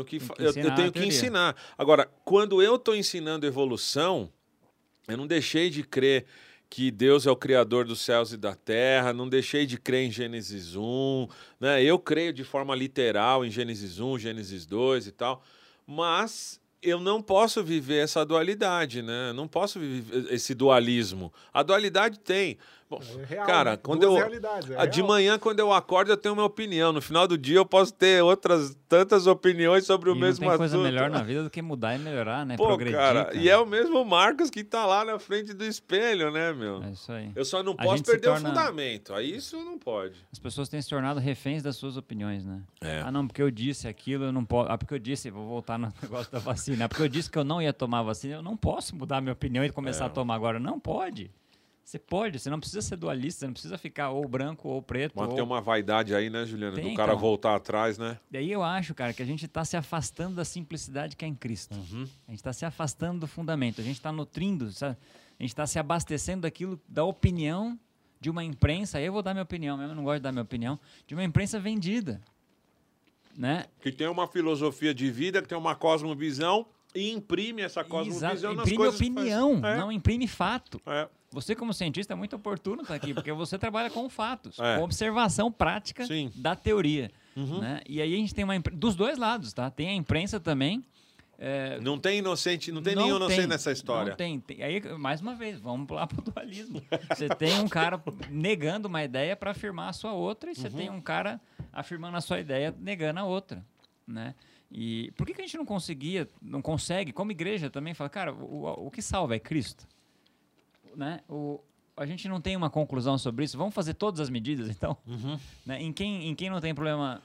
ensinar. Agora, quando eu estou ensinando evolução, eu não deixei de crer que Deus é o criador dos céus e da terra, não deixei de crer em Gênesis 1, né? Eu creio de forma literal em Gênesis 1, Gênesis 2 e tal, mas eu não posso viver essa dualidade, né? Não posso viver esse dualismo. A dualidade tem. Bom, real, cara, né? quando de real. manhã, quando eu acordo, eu tenho minha opinião. No final do dia, eu posso ter outras tantas opiniões sobre o mesmo assunto. Não tem coisa melhor na vida do que mudar e melhorar, né? Pô, progredir, cara, e é o mesmo Marcos que tá lá na frente do espelho, né, meu? É isso aí. Eu só não posso perder o fundamento. Aí isso não pode. As pessoas têm se tornado reféns das suas opiniões, né? Ah, não, porque eu disse aquilo, eu não posso. Ah, porque eu disse, vou voltar no negócio da vacina. Ah, porque eu disse que eu não ia tomar vacina, eu não posso mudar minha opinião e começar a tomar agora. Não pode. Você pode, você não precisa ser dualista, você não precisa ficar ou branco ou preto. Mas tem uma vaidade aí, né, Juliano? Tem, do cara então, voltar atrás, né? Daí eu acho, cara, que a gente está se afastando da simplicidade que é em Cristo. A gente está se afastando do fundamento, a gente está nutrindo, sabe? A gente está se abastecendo daquilo, da opinião de uma imprensa, aí eu vou dar minha opinião mesmo, eu não gosto de dar minha opinião, de uma imprensa vendida, né? Que tem uma filosofia de vida, que tem uma cosmovisão e imprime essa cosmovisão nas imprime coisas opinião, que faz. não imprime fato. Você, como cientista, é muito oportuno estar aqui, porque você trabalha com fatos, É. com observação prática Sim. da teoria. Né? E aí a gente tem dos dois lados, tá? Tem a imprensa também. Não tem inocente, não tem nenhum inocente nessa história. Não tem. Aí, mais uma vez, vamos lá pro dualismo. Você tem um cara negando uma ideia para afirmar a sua outra, e você tem um cara afirmando a sua ideia, negando a outra, né? E por que a gente não consegue, como igreja também, falar, cara, o que salva é Cristo? Né? A gente não tem uma conclusão sobre isso. Vamos fazer todas as medidas, então? Né? Em quem não tem problema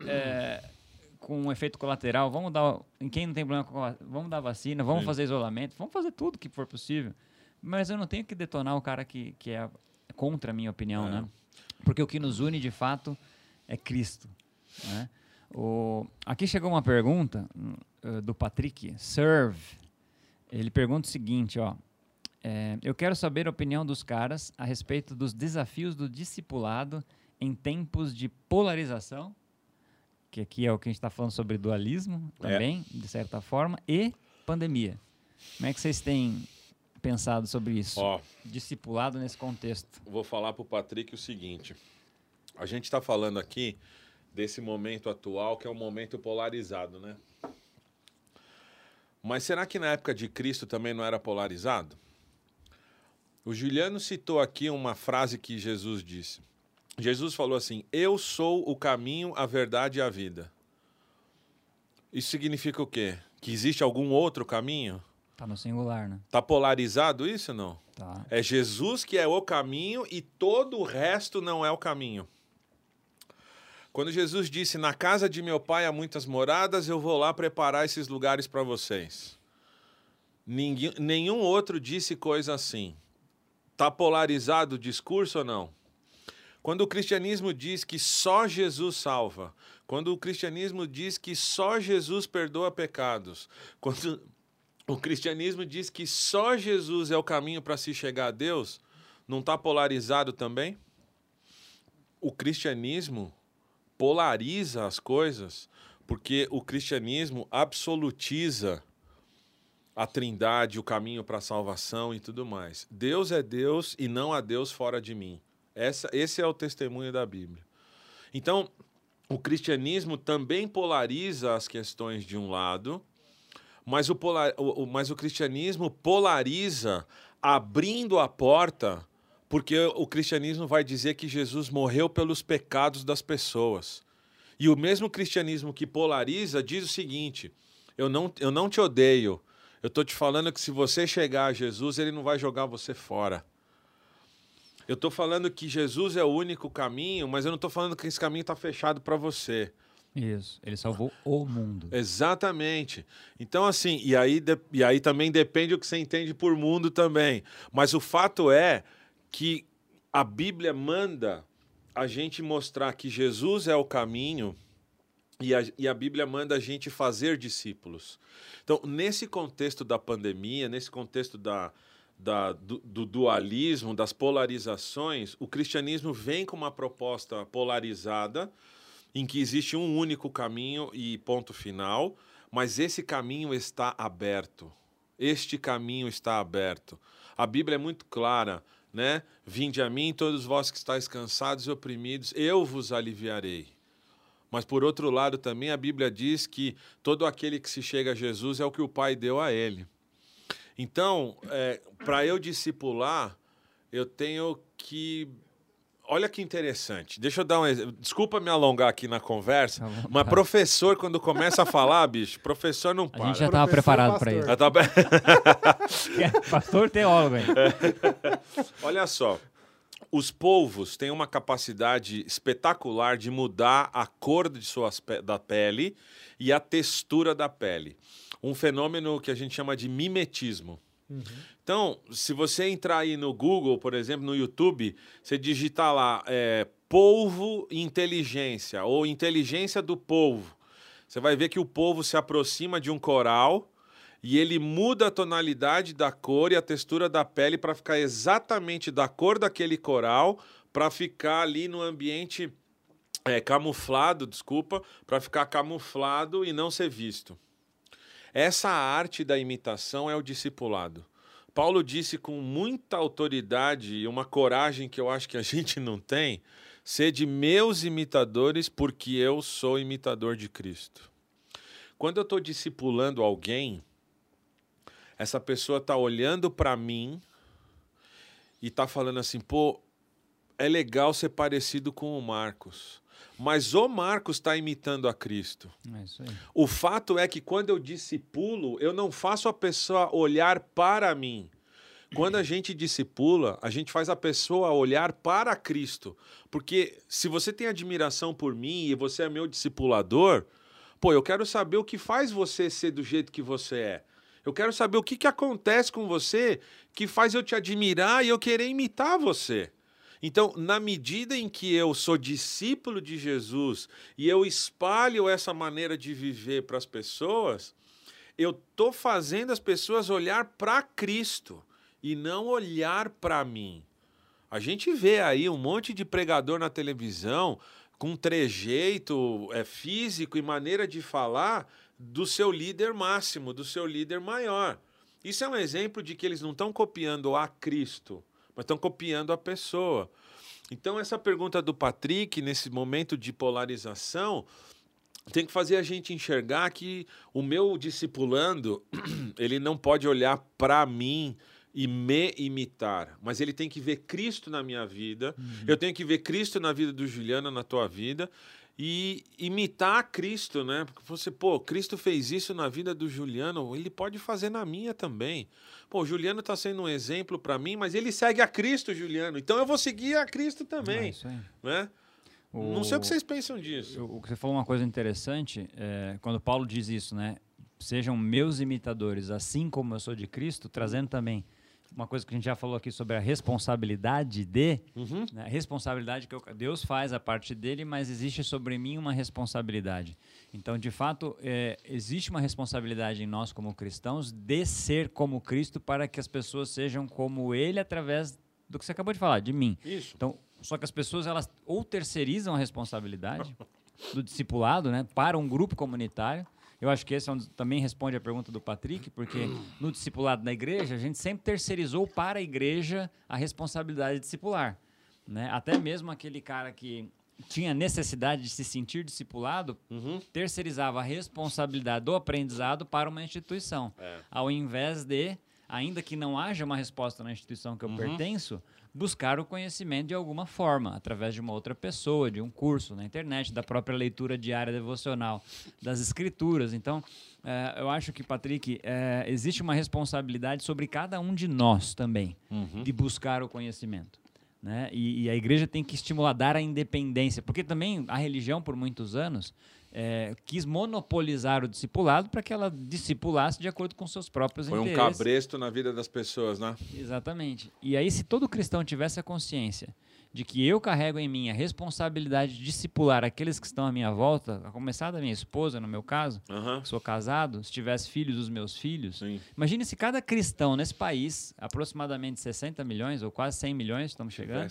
com um efeito colateral, em quem não tem problema vamos dar vacina, vamos fazer isolamento, vamos fazer tudo que for possível. Mas eu não tenho que detonar o cara que é contra a minha opinião, né? Porque o que nos une, de fato, é Cristo, né? Aqui chegou uma pergunta do Patrick Serve. Ele pergunta o seguinte, ó. Eu quero saber a opinião dos caras a respeito dos desafios do discipulado em tempos de polarização, que aqui é o que a gente está falando sobre dualismo também, de certa forma, e pandemia. Como é que vocês têm pensado sobre isso? Discipulado nesse contexto. Vou falar para o Patrick o seguinte. A gente está falando aqui desse momento atual, que é um momento polarizado, né? Mas será que na época de Cristo também não era polarizado? O Juliano citou aqui uma frase que Jesus disse. Jesus falou assim, eu sou o caminho, a verdade e a vida. Isso significa o quê? Que existe algum outro caminho? Tá no singular, né? Tá polarizado isso ou não? Tá. É Jesus que é o caminho e todo o resto não é o caminho. Quando Jesus disse, na casa de meu pai há muitas moradas, eu vou lá preparar esses lugares para vocês. Nenhum outro disse coisa assim. Está polarizado o discurso ou não? Quando o cristianismo diz que só Jesus salva, quando o cristianismo diz que só Jesus perdoa pecados, quando o cristianismo diz que só Jesus é o caminho para se chegar a Deus, não está polarizado também? O cristianismo polariza as coisas porque o cristianismo absolutiza a Trindade, o caminho para a salvação e tudo mais. Deus é Deus e não há Deus fora de mim. Esse é o testemunho da Bíblia. Então, o cristianismo também polariza as questões de um lado, mas o cristianismo polariza abrindo a porta, porque o cristianismo vai dizer que Jesus morreu pelos pecados das pessoas. E o mesmo cristianismo que polariza diz o seguinte: eu não te odeio, eu estou te falando que se você chegar a Jesus, ele não vai jogar você fora. Eu estou falando que Jesus é o único caminho, mas eu não estou falando que esse caminho está fechado para você. Isso, ele salvou o mundo. Exatamente. Então, assim, e aí também depende o que você entende por mundo também. Mas o fato é que a Bíblia manda a gente mostrar que Jesus é o caminho e a Bíblia manda a gente fazer discípulos. Então, nesse contexto da pandemia, nesse contexto do dualismo, das polarizações, o cristianismo vem com uma proposta polarizada, em que existe um único caminho e ponto final, mas esse caminho está aberto. Este caminho está aberto. A Bíblia é muito clara, né? Vinde a mim, todos vós que estáis cansados e oprimidos, eu vos aliviarei. Mas, por outro lado, também a Bíblia diz que todo aquele que se chega a Jesus é o que o Pai deu a ele. Então, para eu discipular, eu tenho que... Olha que interessante. Deixa eu dar um exemplo. Desculpa me alongar aqui na conversa, mas professor, quando começa a falar, bicho, professor não para. A gente já estava preparado para isso. Pastor teólogo, hein? Olha só. Os polvos têm uma capacidade espetacular de mudar a cor da pele e a textura da pele. Um fenômeno que a gente chama de mimetismo. Uhum. Então, se você entrar aí no Google, por exemplo, no YouTube, você digitar lá polvo inteligência ou inteligência do polvo, você vai ver que o polvo se aproxima de um coral e ele muda a tonalidade da cor e a textura da pele para ficar exatamente da cor daquele coral, para ficar ali no ambiente camuflado, para ficar camuflado e não ser visto. Essa arte da imitação é o discipulado. Paulo disse com muita autoridade e uma coragem que eu acho que a gente não tem: sede meus imitadores, porque eu sou imitador de Cristo. Quando eu estou discipulando alguém, essa pessoa está olhando para mim e está falando assim: pô, é legal ser parecido com o Marcos. Mas o Marcos está imitando a Cristo. É isso aí. O fato é que quando eu discipulo, eu não faço a pessoa olhar para mim. Quando a gente discipula, a gente faz a pessoa olhar para Cristo. Porque se você tem admiração por mim e você é meu discipulador, pô, eu quero saber o que faz você ser do jeito que você é. Eu quero saber o que acontece com você que faz eu te admirar e eu querer imitar você. Então, na medida em que eu sou discípulo de Jesus e eu espalho essa maneira de viver para as pessoas, eu estou fazendo as pessoas olhar para Cristo e não olhar para mim. A gente vê aí um monte de pregador na televisão com trejeito físico e maneira de falar do seu líder máximo, do seu líder maior. Isso é um exemplo de que eles não estão copiando a Cristo, mas estão copiando a pessoa. Então, essa pergunta do Patrick, nesse momento de polarização, tem que fazer a gente enxergar que o meu discipulando, ele não pode olhar para mim e me imitar, mas ele tem que ver Cristo na minha vida, eu tenho que ver Cristo na vida do Juliano, na tua vida, e imitar Cristo, né? Porque você, pô, Cristo fez isso na vida do Juliano, ele pode fazer na minha também. Pô, o Juliano está sendo um exemplo para mim, mas ele segue a Cristo, Juliano, então eu vou seguir a Cristo também. Isso aí. Né? Não sei o que vocês pensam disso. O que você falou uma coisa interessante, quando Paulo diz isso, né? Sejam meus imitadores, assim como eu sou de Cristo, trazendo também uma coisa que a gente já falou aqui sobre a responsabilidade né? A responsabilidade que Deus faz a parte dele, mas existe sobre mim uma responsabilidade. Então, de fato, existe uma responsabilidade em nós como cristãos de ser como Cristo para que as pessoas sejam como Ele através do que você acabou de falar, de mim. Isso. Então, só que as pessoas elas ou terceirizam a responsabilidade do discipulado, né, para um grupo comunitário. Eu acho que esse também responde a pergunta do Patrick, porque no discipulado da igreja, a gente sempre terceirizou para a igreja a responsabilidade discipular. Né? Até mesmo aquele cara que tinha necessidade de se sentir discipulado, terceirizava a responsabilidade do aprendizado para uma instituição. Ao invés de, ainda que não haja uma resposta na instituição que eu pertenço, buscar o conhecimento de alguma forma, através de uma outra pessoa, de um curso na internet, da própria leitura diária devocional, das escrituras. Então, eu acho que, Patrick, existe uma responsabilidade sobre cada um de nós também, de buscar o conhecimento. Né? E a igreja tem que estimular, dar a independência, porque também a religião, por muitos anos, quis monopolizar o discipulado para que ela discipulasse de acordo com seus próprios interesses. Foi um cabresto na vida das pessoas, né? Exatamente. E aí, se todo cristão tivesse a consciência de que eu carrego em mim a responsabilidade de discipular aqueles que estão à minha volta, a começar da minha esposa, no meu caso, que sou casado, se tivesse filhos, os meus filhos. Sim. Imagine se cada cristão nesse país, aproximadamente 60 milhões ou quase 100 milhões, estamos chegando.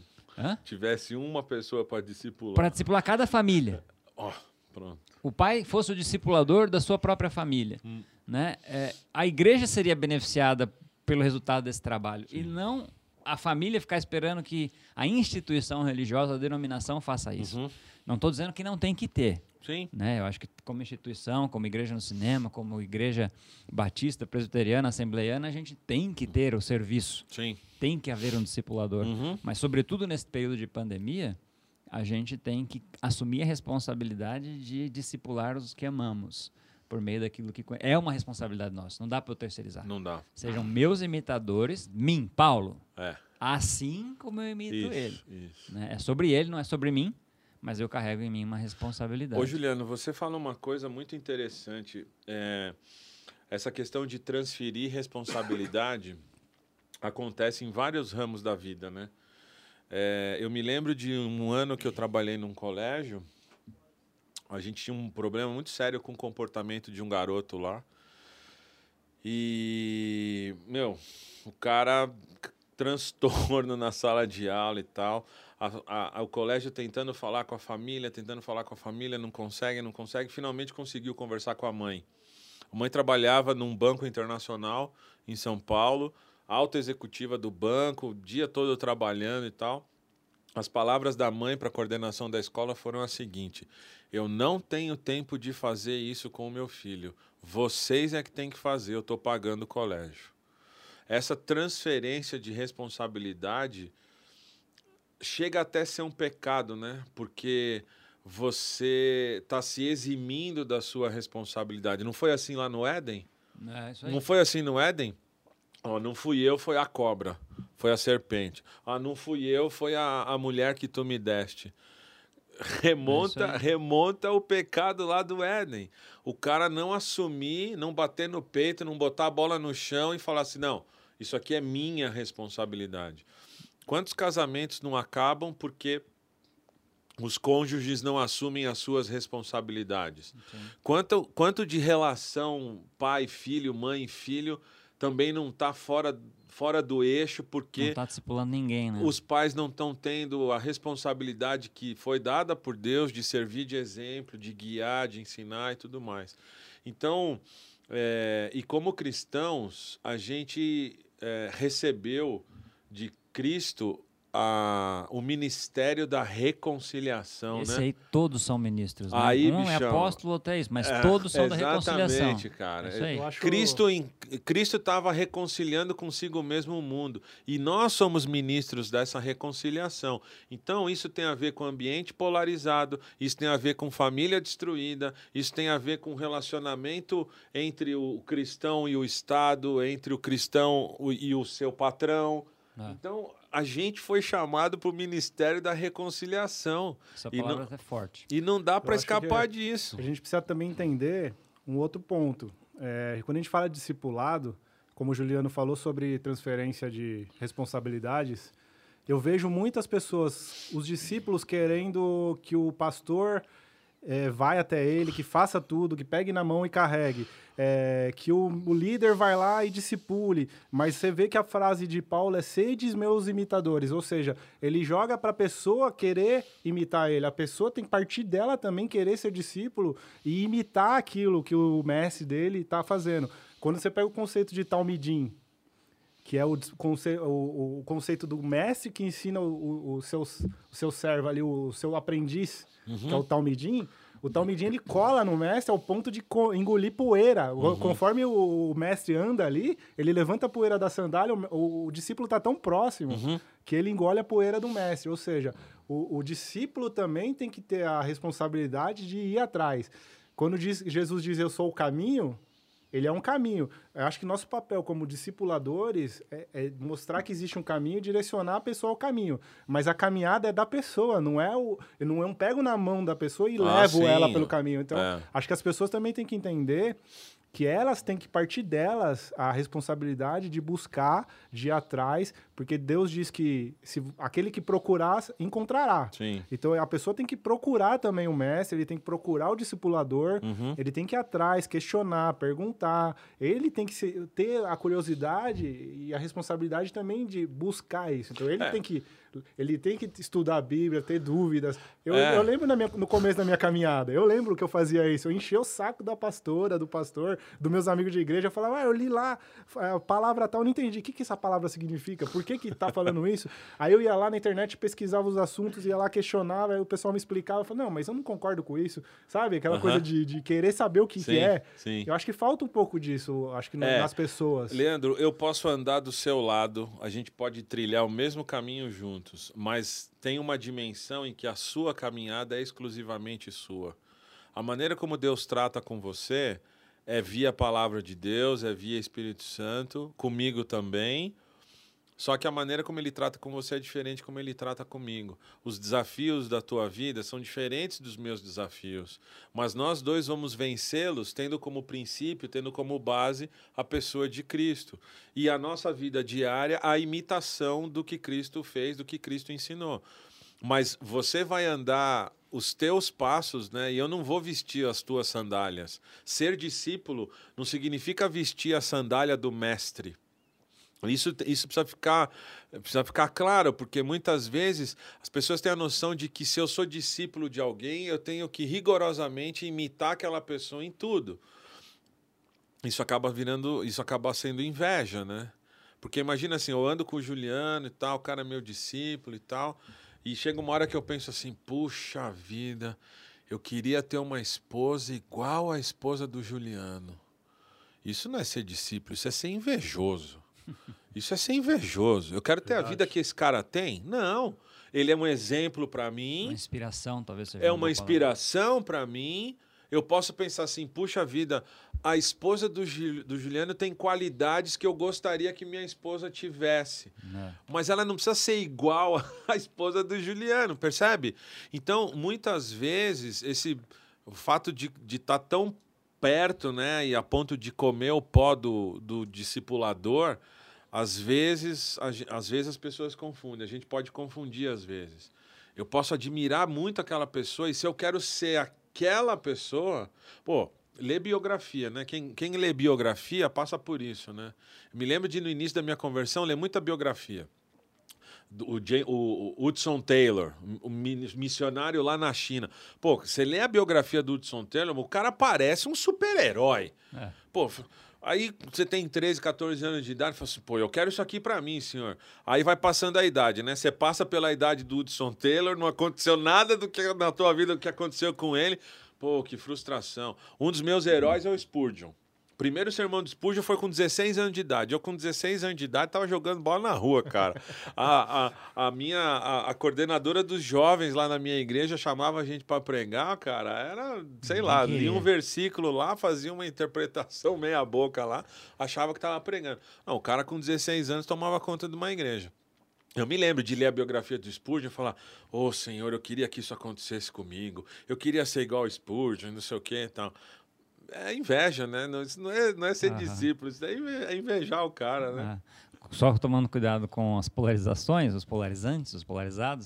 Tivesse uma pessoa para discipular. Para discipular cada família. Pronto. O pai fosse o discipulador da sua própria família. Né? A igreja seria beneficiada pelo resultado desse trabalho. Sim. E não a família ficar esperando que a instituição religiosa, a denominação, faça isso. Não estou dizendo que não tem que ter. Sim. Né? Eu acho que como instituição, como igreja no cinema, como igreja batista, presbiteriana, assembleiana, a gente tem que ter o serviço. Sim. Tem que haver um discipulador. Mas, sobretudo nesse período de pandemia, a gente tem que assumir a responsabilidade de discipular os que amamos, por meio daquilo que... É uma responsabilidade nossa, não dá para eu terceirizar. Não dá. Sejam meus imitadores, mim, Paulo, É. assim como eu imito ele. Isso. Né? É sobre ele, não é sobre mim, mas eu carrego em mim uma responsabilidade. Ô, Juliano, você fala uma coisa muito interessante. Essa questão de transferir responsabilidade acontece em vários ramos da vida, né? Eu me lembro de um ano que eu trabalhei num colégio. A gente tinha um problema muito sério com o comportamento de um garoto lá. E, o cara transtorno na sala de aula e tal. O colégio tentando falar com a família, não consegue. Finalmente conseguiu conversar com a mãe. A mãe trabalhava num banco internacional em São Paulo, alta executiva do banco, o dia todo trabalhando e tal. As palavras da mãe para a coordenação da escola foram as seguintes: eu não tenho tempo de fazer isso com o meu filho. Vocês é que tem que fazer, eu estou pagando o colégio. Essa transferência de responsabilidade chega até a ser um pecado, né? Porque você está se eximindo da sua responsabilidade. Não foi assim lá no Éden? Isso aí. Não foi assim no Éden? Não fui eu, foi a cobra, foi a serpente. Não fui eu, foi a mulher que tu me deste. Remonta o pecado lá do Éden. O cara não assumir, não bater no peito, não botar a bola no chão e falar assim, não, isso aqui é minha responsabilidade. Quantos casamentos não acabam porque os cônjuges não assumem as suas responsabilidades? Quanto de relação pai-filho, mãe-filho também não está fora do eixo porque... Não está discipulando ninguém, né? Os pais não estão tendo a responsabilidade que foi dada por Deus de servir de exemplo, de guiar, de ensinar e tudo mais. Então, e como cristãos, a gente recebeu de Cristo o ministério da reconciliação. Esse né? aí todos são ministros. Né? Aí, um bichão, é apóstolo, outro é isso, mas todos são da reconciliação. Exatamente, cara. Eu acho... Cristo estava reconciliando consigo mesmo o mundo. E nós somos ministros dessa reconciliação. Então, isso tem a ver com ambiente polarizado, isso tem a ver com família destruída, isso tem a ver com relacionamento entre o cristão e o Estado, entre o cristão e o seu patrão. Então, a gente foi chamado para o Ministério da Reconciliação. Essa palavra é forte. E não dá para escapar disso. A gente precisa também entender um outro ponto. Quando a gente fala de discipulado, como o Juliano falou sobre transferência de responsabilidades, eu vejo muitas pessoas, os discípulos, querendo que o pastor vai até ele, que faça tudo, que pegue na mão e carregue. Que o líder vai lá e discipule. Mas você vê que a frase de Paulo é sedes meus imitadores. Ou seja, ele joga para a pessoa querer imitar ele. A pessoa tem que partir dela também querer ser discípulo e imitar aquilo que o mestre dele está fazendo. Quando você pega o conceito de Talmidim, que é o conceito do mestre que ensina o seu servo ali, o seu aprendiz, que é o Talmidim. O Talmidim, ele cola no mestre ao ponto de engolir poeira. Conforme o mestre anda ali, ele levanta a poeira da sandália, o discípulo está tão próximo que ele engole a poeira do mestre. Ou seja, o discípulo também tem que ter a responsabilidade de ir atrás. Quando Jesus diz, eu sou o caminho, ele é um caminho. Eu acho que nosso papel como discipuladores é mostrar que existe um caminho e direcionar a pessoa ao caminho. Mas a caminhada é da pessoa, não é eu não pego na mão da pessoa e levo ela pelo caminho. Então, acho que as pessoas também têm que entender que elas têm que partir delas a responsabilidade de buscar, de ir atrás, porque Deus diz que aquele que procurar, encontrará. Sim. Então, a pessoa tem que procurar também o mestre, ele tem que procurar o discipulador, ele tem que ir atrás, questionar, perguntar. Ele tem que ter a curiosidade e a responsabilidade também de buscar isso. Então, ele tem que estudar a Bíblia, ter dúvidas. Eu lembro no começo da minha caminhada, eu lembro que eu fazia isso. Eu enchia o saco da pastora, do pastor, dos meus amigos de igreja. Eu falava, eu li lá a palavra tal, eu não entendi. O que essa palavra significa? Por que tá falando isso? Aí eu ia lá na internet, pesquisava os assuntos, ia lá, questionava, aí o pessoal me explicava. Eu falava, não, mas eu não concordo com isso. Sabe? Aquela coisa de querer saber o que é. Sim. Eu acho que falta um pouco disso, acho que nas pessoas. Leandro, eu posso andar do seu lado, a gente pode trilhar o mesmo caminho juntos, mas tem uma dimensão em que a sua caminhada é exclusivamente sua. A maneira como Deus trata com você é via palavra de Deus, é via Espírito Santo, comigo também. Só que a maneira como ele trata com você é diferente como ele trata comigo. Os desafios da tua vida são diferentes dos meus desafios. Mas nós dois vamos vencê-los tendo como princípio, tendo como base a pessoa de Cristo. E a nossa vida diária, a imitação do que Cristo fez, do que Cristo ensinou. Mas você vai andar os teus passos, né? E eu não vou vestir as tuas sandálias. Ser discípulo não significa vestir a sandália do mestre. Isso precisa ficar claro, porque muitas vezes as pessoas têm a noção de que se eu sou discípulo de alguém, eu tenho que rigorosamente imitar aquela pessoa em tudo. Isso acaba sendo inveja, né? Porque imagina assim, eu ando com o Juliano e tal, o cara é meu discípulo e tal, e chega uma hora que eu penso assim, puxa vida, eu queria ter uma esposa igual à esposa do Juliano. Isso não é ser discípulo, isso é ser invejoso. Isso é ser invejoso. Eu quero ter a vida que esse cara tem? Não. Ele é um exemplo para mim. Uma inspiração, talvez seja. É uma inspiração para mim. Eu posso pensar assim, puxa vida, a esposa do Juliano tem qualidades que eu gostaria que minha esposa tivesse. Mas ela não precisa ser igual à esposa do Juliano, percebe? Então, muitas vezes, o fato de estar tão perto, né, e a ponto de comer o pó do discipulador, às vezes as pessoas confundem. A gente pode confundir às vezes. Eu posso admirar muito aquela pessoa e se eu quero ser aquela pessoa... Pô, lê biografia, né? Quem lê biografia passa por isso, né? Me lembro de, no início da minha conversão, ler muita biografia. O Hudson Taylor, um missionário lá na China. Pô, você lê a biografia do Hudson Taylor, o cara parece um super-herói. Pô... Aí você tem 13, 14 anos de idade e fala assim, pô, eu quero isso aqui pra mim, senhor. Aí vai passando a idade, né? Você passa pela idade do Hudson Taylor, não aconteceu nada na tua vida do que aconteceu com ele. Pô, que frustração. Um dos meus heróis é o Spurgeon. O primeiro sermão do Spurgeon foi com 16 anos de idade. Eu com 16 anos de idade tava jogando bola na rua, cara. A coordenadora dos jovens lá na minha igreja chamava a gente para pregar, cara. Era, sei lá, lia um versículo lá, fazia uma interpretação meia boca lá, achava que tava pregando. Não, o cara com 16 anos tomava conta de uma igreja. Eu me lembro de ler a biografia do Spurgeon e falar, ô Senhor, eu queria que isso acontecesse comigo. Eu queria ser igual ao Spurgeon, não sei o que e tal. É inveja, né? Isso não é ser discípulo, isso daí é invejar o cara, né? Só tomando cuidado com as polarizações, os polarizantes, os polarizados,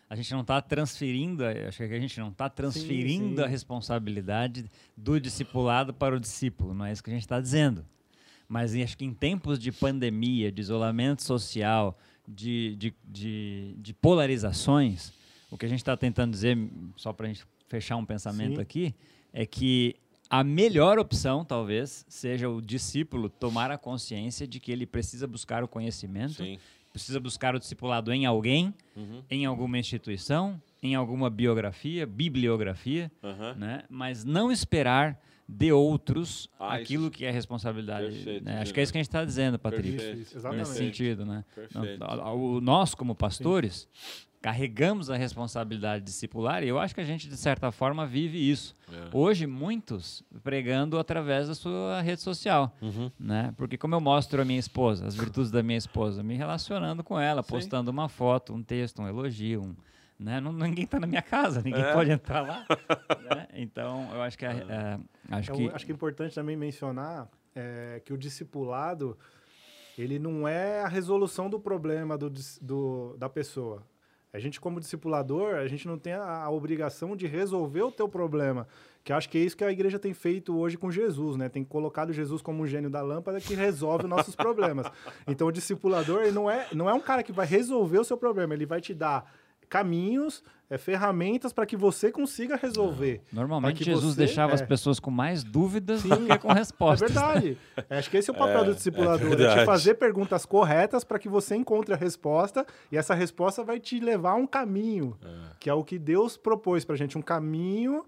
A gente não está transferindo, acho que a gente não está transferindo a responsabilidade do discipulado para o discípulo, não é isso que a gente está dizendo. Mas acho que em tempos de pandemia, de isolamento social, de polarizações, o que a gente está tentando dizer, só para a gente fechar um pensamento aqui, é que a melhor opção, talvez, seja o discípulo tomar a consciência de que ele precisa buscar o conhecimento, precisa buscar o discipulado em alguém, em alguma instituição, em alguma bibliografia, né? Mas não esperar de outros aquilo que é responsabilidade. Perfeito, né? Acho que é isso que a gente está dizendo, Patrick. Exatamente. Nesse sentido, né? Perfeito. Nós, como pastores, carregamos a responsabilidade discipular e eu acho que a gente, de certa forma, vive isso. Hoje, muitos pregando através da sua rede social, né? Porque como eu mostro a minha esposa, as virtudes da minha esposa, me relacionando com ela, postando uma foto, um texto, um elogio, né? Ninguém está na minha casa, ninguém pode entrar lá. Né? Então, eu acho que acho que é importante também mencionar que o discipulado ele não é a resolução do problema da pessoa. A gente, como discipulador, a gente não tem a obrigação de resolver o teu problema, que acho que é isso que a igreja tem feito hoje com Jesus, né? Tem colocado Jesus como um gênio da lâmpada que resolve os nossos problemas. Então, o discipulador ele não é um cara que vai resolver o seu problema, ele vai te dar caminhos, ferramentas para que você consiga resolver. Normalmente Jesus deixava as pessoas com mais dúvidas do que com respostas. É verdade. Acho que esse é o papel do discipulador, é te fazer perguntas corretas para que você encontre a resposta e essa resposta vai te levar a um caminho, que é o que Deus propôs para a gente, um caminho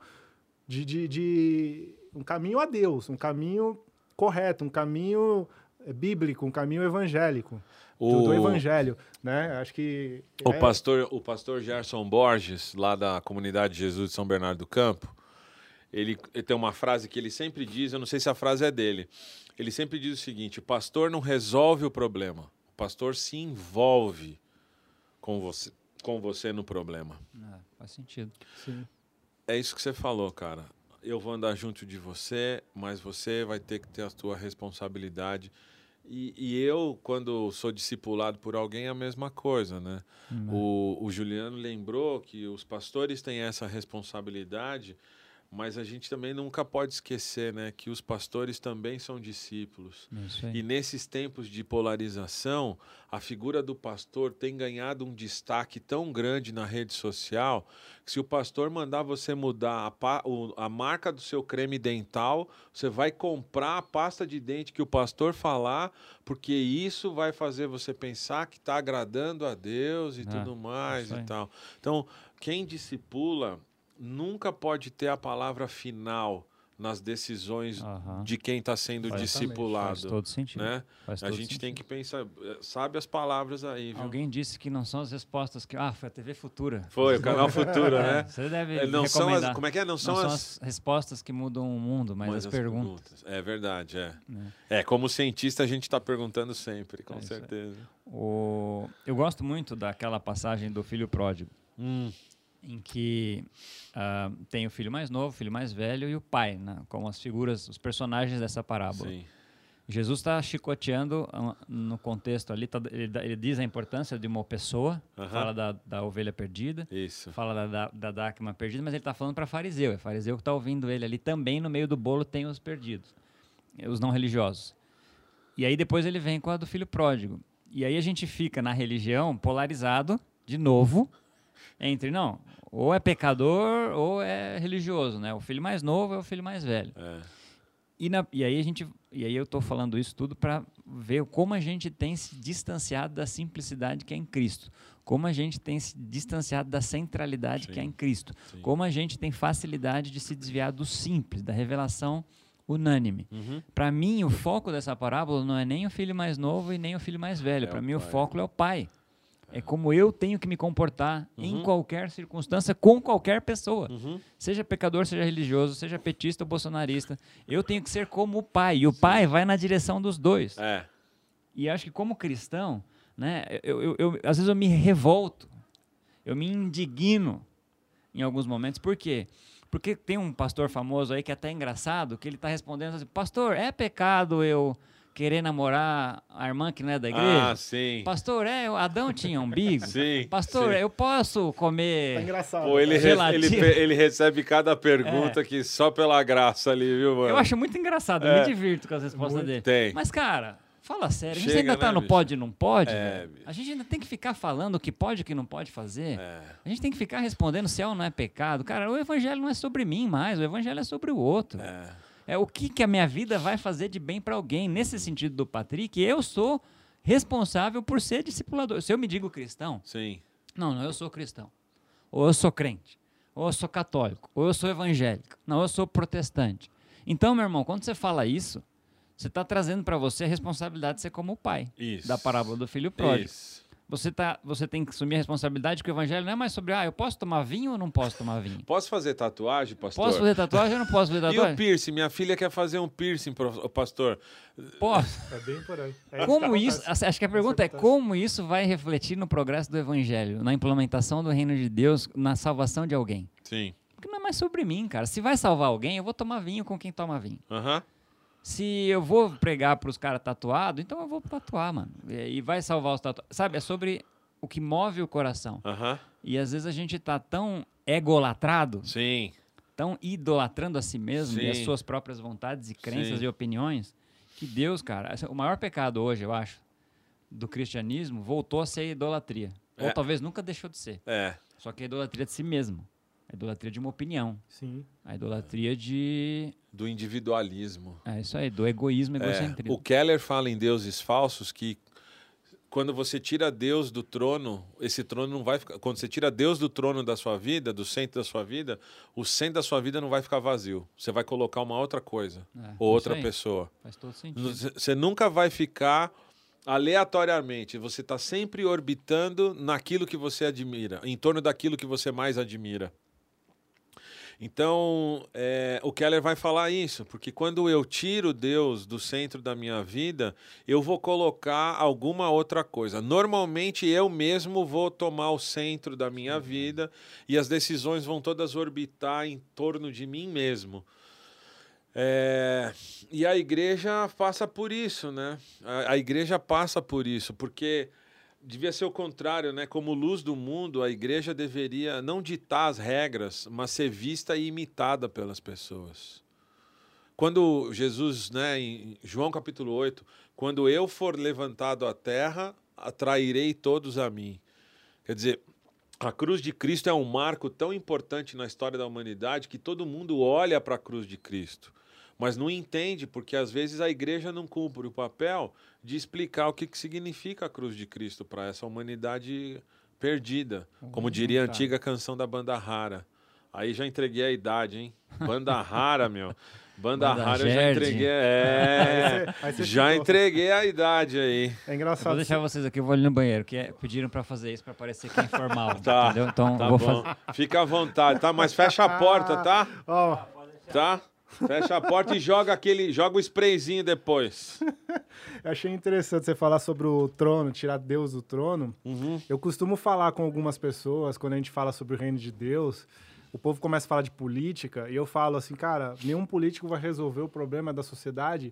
um caminho a Deus, um caminho correto, um caminho bíblico, um caminho evangélico. Do evangelho, né? Acho que o pastor Gerson Borges, lá da comunidade Jesus de São Bernardo do Campo, ele tem uma frase que ele sempre diz, eu não sei se a frase é dele, ele sempre diz o seguinte: o pastor não resolve o problema, o pastor se envolve com você no problema. Faz sentido. Sim. É isso que você falou, cara. Eu vou andar junto de você, mas você vai ter que ter a sua responsabilidade. E eu, quando sou discipulado por alguém, é a mesma coisa, né? O Juliano lembrou que os pastores têm essa responsabilidade, mas a gente também nunca pode esquecer, né, que os pastores também são discípulos. E nesses tempos de polarização, a figura do pastor tem ganhado um destaque tão grande na rede social que se o pastor mandar você mudar a marca do seu creme dental, você vai comprar a pasta de dente que o pastor falar, porque isso vai fazer você pensar que está agradando a Deus e tudo mais e tal. Então, quem discipula nunca pode ter a palavra final nas decisões de quem está sendo discipulado. Faz todo sentido. Né? A gente tem que pensar, sabe as palavras aí, viu? Alguém disse que não são as respostas que... foi a TV Futura. Foi, o canal Futura, né? Você deve não recomendar. São as, como é que é? Não são as respostas que mudam o mundo, mas as perguntas. É verdade, como cientista a gente está perguntando sempre, com certeza. Eu gosto muito daquela passagem do filho pródigo. Em que tem o filho mais novo, o filho mais velho e o pai, né, como as figuras, os personagens dessa parábola. Sim. Jesus está chicoteando no contexto ali, ele diz a importância de uma pessoa, fala da ovelha perdida, fala da dracma perdida, mas ele está falando para fariseu, fariseu que está ouvindo ele ali também, no meio do bolo tem os perdidos, os não religiosos. E aí depois ele vem com a do filho pródigo. E aí a gente fica na religião polarizado, de novo, entre, ou é pecador ou é religioso, né? O filho mais novo é o filho mais velho. E aí eu estou falando isso tudo para ver como a gente tem se distanciado da simplicidade que é em Cristo, como a gente tem se distanciado da centralidade que é em Cristo, como a gente tem facilidade de se desviar do simples, da revelação unânime. Para mim, o foco dessa parábola não é nem o filho mais novo e nem o filho mais velho. Para mim, o foco é o pai. É como eu tenho que me comportar em qualquer circunstância, com qualquer pessoa. Seja pecador, seja religioso, seja petista ou bolsonarista. Eu tenho que ser como o pai. E o pai vai na direção dos dois. E acho que como cristão, né, às vezes eu me revolto. Eu me indigno em alguns momentos. Por quê? Porque tem um pastor famoso aí que é até engraçado, que ele está respondendo assim: pastor, é pecado eu querer namorar a irmã que não é da igreja. Ah, sim. Pastor, o Adão tinha umbigo? Sim, Pastor, sim. eu posso Tá comer... engraçado. Pô, ele Gelatina. recebe cada pergunta que só pela graça ali, viu, mano? Eu acho muito engraçado, eu me divirto com as respostas dele. Tem. Mas, cara, fala sério, a gente Chega, ainda tá né, no bicho? pode e não pode, É, velho. bicho. A gente ainda tem que ficar falando o que pode e o que não pode fazer. É. A gente tem que ficar respondendo se é ou não é pecado. Cara, o evangelho não é sobre mim mais, o evangelho é sobre o outro. É o que a minha vida vai fazer de bem para alguém. Nesse sentido do Patrick, eu sou responsável por ser discipulador. Se eu me digo cristão, Sim. não, eu sou cristão. Ou eu sou crente. Ou eu sou católico. Ou eu sou evangélico. Não, eu sou protestante. Então, meu irmão, quando você fala isso, você está trazendo para você a responsabilidade de ser como o pai. Isso. Da parábola do filho pródigo. Isso. Você tem que assumir a responsabilidade que o evangelho não é mais sobre, eu posso tomar vinho ou não posso tomar vinho? Posso fazer tatuagem, pastor? Posso fazer tatuagem ou não posso fazer E tatuagem? o piercing? Minha filha quer fazer um piercing, pastor. Posso. É bem por aí. Como isso, acho que a pergunta é como isso vai refletir no progresso do evangelho, na implementação do reino de Deus, na salvação de alguém? Sim. Porque não é mais sobre mim, cara. Se vai salvar alguém, eu vou tomar vinho com quem toma vinho. Aham. Se eu vou pregar para os caras tatuados, então eu vou tatuar, mano. E vai salvar os tatuados. Sabe, é sobre o que move o coração. Aham. E às vezes a gente tá tão egolatrado, Sim. tão idolatrando a si mesmo e as Sim. suas próprias vontades e crenças Sim. e opiniões, que Deus, cara, o maior pecado hoje, eu acho, do cristianismo, voltou a ser a idolatria. Ou talvez nunca deixou de ser. É. Só que a idolatria de si mesmo. A idolatria de uma opinião. Sim. A idolatria de... Do individualismo. É isso aí, do egoísmo e egocentrismo. O Keller fala em deuses falsos que quando você tira Deus do trono, esse trono não vai ficar... Quando você tira Deus do trono da sua vida, do centro da sua vida, o centro da sua vida não vai ficar vazio. Você vai colocar uma outra coisa. Ou outra aí. pessoa. Faz todo sentido. Você nunca vai ficar aleatoriamente. Você está sempre orbitando naquilo que você admira, em torno daquilo que você mais admira. Então, o Keller vai falar isso, porque quando eu tiro Deus do centro da minha vida, eu vou colocar alguma outra coisa. Normalmente, eu mesmo vou tomar o centro da minha vida e as decisões vão todas orbitar em torno de mim mesmo. E a igreja passa por isso, né? A igreja passa por isso, porque... Devia ser o contrário, né? Como luz do mundo, a igreja deveria não ditar as regras, mas ser vista e imitada pelas pessoas. Quando Jesus, né, em João capítulo 8, quando eu for levantado à terra, atrairei todos a mim. Quer dizer, a cruz de Cristo é um marco tão importante na história da humanidade que todo mundo olha para a cruz de Cristo, mas não entende, porque às vezes a igreja não cumpre o papel de explicar o que significa a cruz de Cristo para essa humanidade perdida. Como diria a antiga canção da Banda Rara. Aí já entreguei a idade, hein? Banda Rara, meu. Banda Rara eu já entreguei. Aí você Já ficou. entreguei a idade aí. É Eu engraçado. vou deixar vocês aqui, eu vou ali no banheiro, que pediram pra fazer isso, pra parecer que é informal, Tá, entendeu? Então, tá eu vou bom. fazer... Fica à vontade, tá? Mas fecha a porta, tá? Ó, Tá? Fecha a porta e joga o sprayzinho depois. eu achei interessante você falar sobre o trono, tirar Deus do trono. Eu costumo falar com algumas pessoas, quando a gente fala sobre o reino de Deus, o povo começa a falar de política, e eu falo assim, cara, nenhum político vai resolver o problema da sociedade,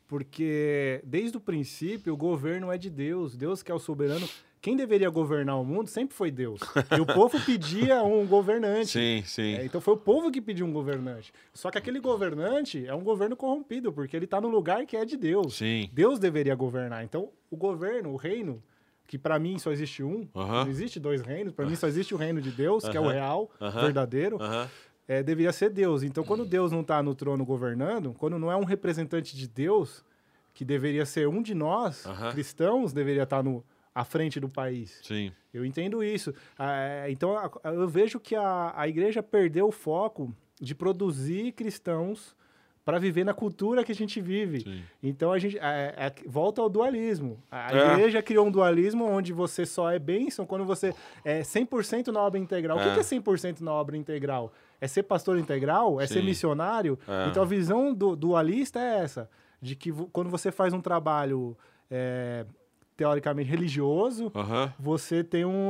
porque desde o princípio o governo é de Deus, Deus que é o soberano. Quem deveria governar o mundo sempre foi Deus. E o povo pedia um governante. Sim, sim. Então foi o povo que pediu um governante. Só que aquele governante é um governo corrompido, porque ele está no lugar que é de Deus. Sim. Deus deveria governar. Então o governo, o reino, que para mim só existe um, Aham. não existe dois reinos, para mim só existe o reino de Deus, que é o real, Aham. verdadeiro, Aham. deveria ser Deus. Então quando Deus não está no trono governando, quando não é um representante de Deus, que deveria ser um de nós, Aham. cristãos, deveria estar à frente do país. Sim. Eu entendo isso. Então, eu vejo que a igreja perdeu o foco de produzir cristãos para viver na cultura que a gente vive. Sim. Então, a gente volta ao dualismo. A igreja criou um dualismo onde você só é bênção quando você é 100% na obra integral. O que é 100% na obra integral? É ser pastor integral? É ser Sim. missionário? Então, a visão do dualista é essa, de que quando você faz um trabalho... teoricamente religioso, Aham. você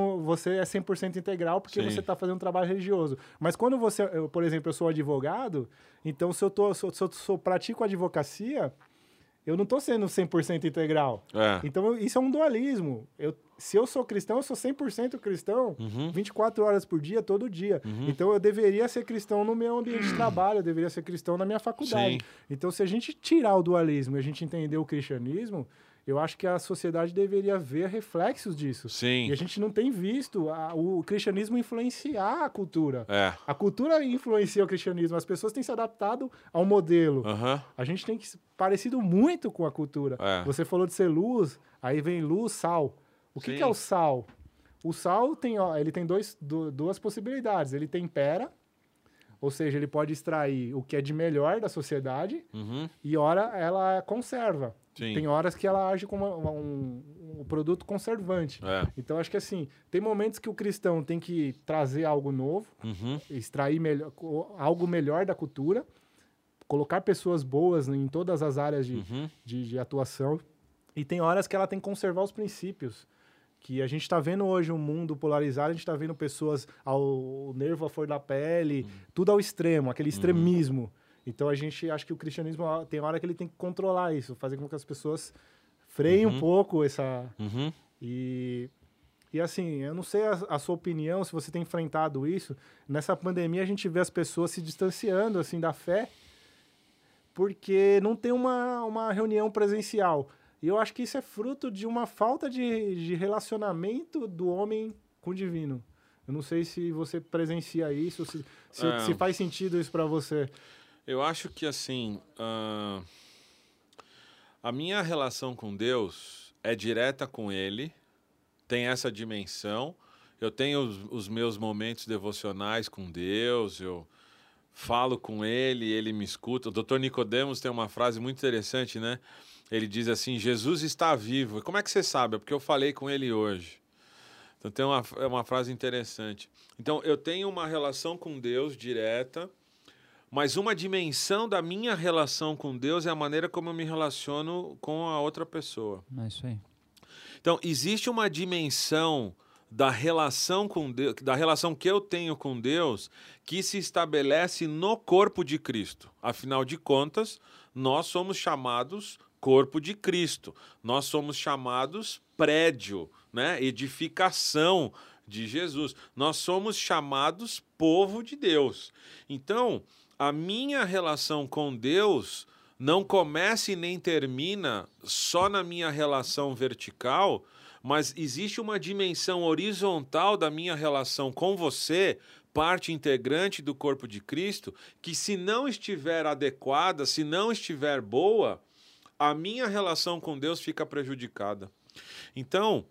é 100% integral porque Sim. você está fazendo um trabalho religioso. Mas quando por exemplo, eu sou advogado, então se eu pratico advocacia, eu não estou sendo 100% integral. Então, isso é um dualismo. Se eu sou cristão, eu sou 100% cristão, 24 horas por dia, todo dia. Então, eu deveria ser cristão no meu ambiente de trabalho, eu deveria ser cristão na minha faculdade. Sim. Então, se a gente tirar o dualismo e a gente entender o cristianismo, eu acho que a sociedade deveria ver reflexos disso. Sim. E a gente não tem visto o cristianismo influenciar a cultura. A cultura influencia o cristianismo. As pessoas têm se adaptado ao modelo. A gente tem parecido muito com a cultura. Você falou de ser luz, aí vem luz, sal. O que é o sal? O sal ele tem duas possibilidades. Ele tempera, ou seja, ele pode extrair o que é de melhor da sociedade e ora ela conserva. Sim. Tem horas que ela age como um produto conservante. Então, acho que assim, tem momentos que o cristão tem que trazer algo novo, extrair algo melhor da cultura, colocar pessoas boas em todas as áreas de atuação. E tem horas que ela tem que conservar os princípios. Que a gente está vendo hoje um mundo polarizado, a gente está vendo pessoas ao nervo, à flor da pele, tudo ao extremo, aquele extremismo. Então, a gente acha que o cristianismo tem hora que ele tem que controlar isso, fazer com que as pessoas freiem um pouco essa... E assim, eu não sei a sua opinião, se você tem enfrentado isso. Nessa pandemia, a gente vê as pessoas se distanciando assim, da fé, porque não tem uma reunião presencial. E eu acho que isso é fruto de uma falta de relacionamento do homem com o divino. Eu não sei se você presencia isso, se faz sentido isso para você. Eu acho que, assim, a minha relação com Deus é direta com Ele, tem essa dimensão. Eu tenho os meus momentos devocionais com Deus, eu falo com Ele, Ele me escuta. O Dr. Nicodemos tem uma frase muito interessante, né? Ele diz assim, Jesus está vivo. Como é que você sabe? É porque eu falei com ele hoje. Então, tem uma frase interessante. Então, eu tenho uma relação com Deus direta, mas uma dimensão da minha relação com Deus é a maneira como eu me relaciono com a outra pessoa. É isso aí. Então, existe uma dimensão da relação com Deus, da relação que eu tenho com Deus, que se estabelece no corpo de Cristo. Afinal de contas, nós somos chamados corpo de Cristo. Nós somos chamados prédio, né? Edificação de Jesus. Nós somos chamados povo de Deus. Então, a minha relação com Deus não começa e nem termina só na minha relação vertical, mas existe uma dimensão horizontal da minha relação com você, parte integrante do corpo de Cristo, que se não estiver adequada, se não estiver boa, a minha relação com Deus fica prejudicada. Então,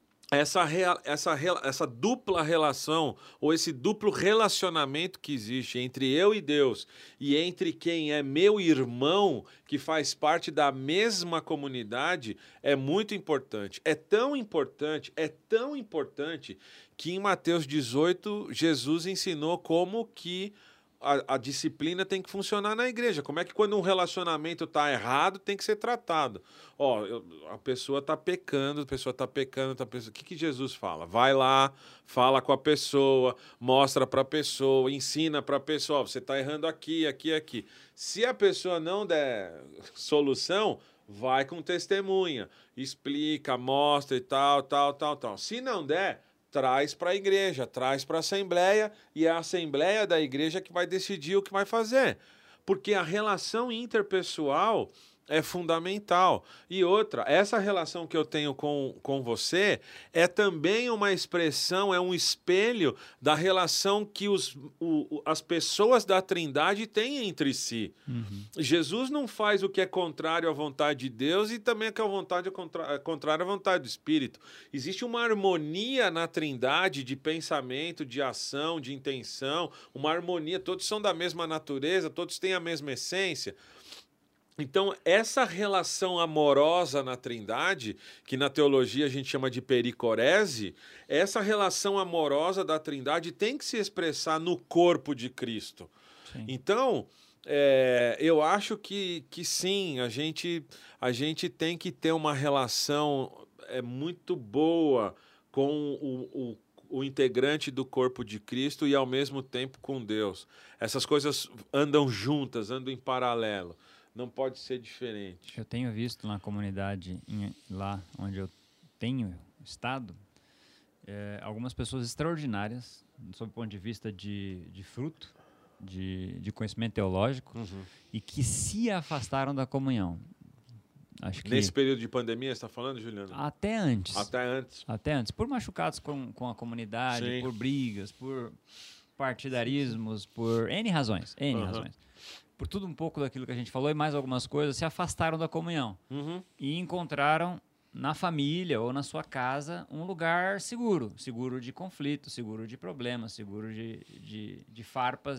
essa dupla relação, ou esse duplo relacionamento que existe entre eu e Deus, e entre quem é meu irmão, que faz parte da mesma comunidade, é muito importante. É tão importante, que em Mateus 18, Jesus ensinou como que a disciplina tem que funcionar na igreja. Como é que quando um relacionamento está errado, tem que ser tratado. A pessoa está pecando, o que Jesus fala? Vai lá, fala com a pessoa, mostra para a pessoa, ensina para a pessoa, você está errando aqui, aqui, aqui. Se a pessoa não der solução, vai com testemunha, explica, mostra e tal. Se não der, traz para a igreja, traz para a assembleia, e é a assembleia da igreja que vai decidir o que vai fazer. Porque a relação interpessoal é fundamental. E outra, essa relação que eu tenho com você é também uma expressão, é um espelho da relação que as pessoas da Trindade têm entre si. Jesus não faz o que é contrário à vontade de Deus e também o que é contrário à vontade do Espírito. Existe uma harmonia na Trindade de pensamento, de ação, de intenção, uma harmonia, todos são da mesma natureza, todos têm a mesma essência. Então, essa relação amorosa na Trindade, que na teologia a gente chama de pericorese, essa relação amorosa da Trindade tem que se expressar no corpo de Cristo. Sim. Então, eu acho que sim, a gente tem que ter uma relação muito boa com o integrante do corpo de Cristo e, ao mesmo tempo, com Deus. Essas coisas andam juntas, andam em paralelo. não pode ser diferente. Eu tenho visto na comunidade, lá onde eu tenho estado, algumas pessoas extraordinárias, sob o ponto de vista de fruto, de conhecimento teológico, e que se afastaram da comunhão. Acho que Nesse período de pandemia, você está falando, Juliano? até antes. Até antes. Até antes. Por machucados com a comunidade, Sim. por brigas, por partidarismos, por N razões. N razões. Por tudo um pouco daquilo que a gente falou e mais algumas coisas, se afastaram da comunhão. E encontraram na família ou na sua casa um lugar seguro. Seguro de conflito, seguro de problemas, seguro de farpas.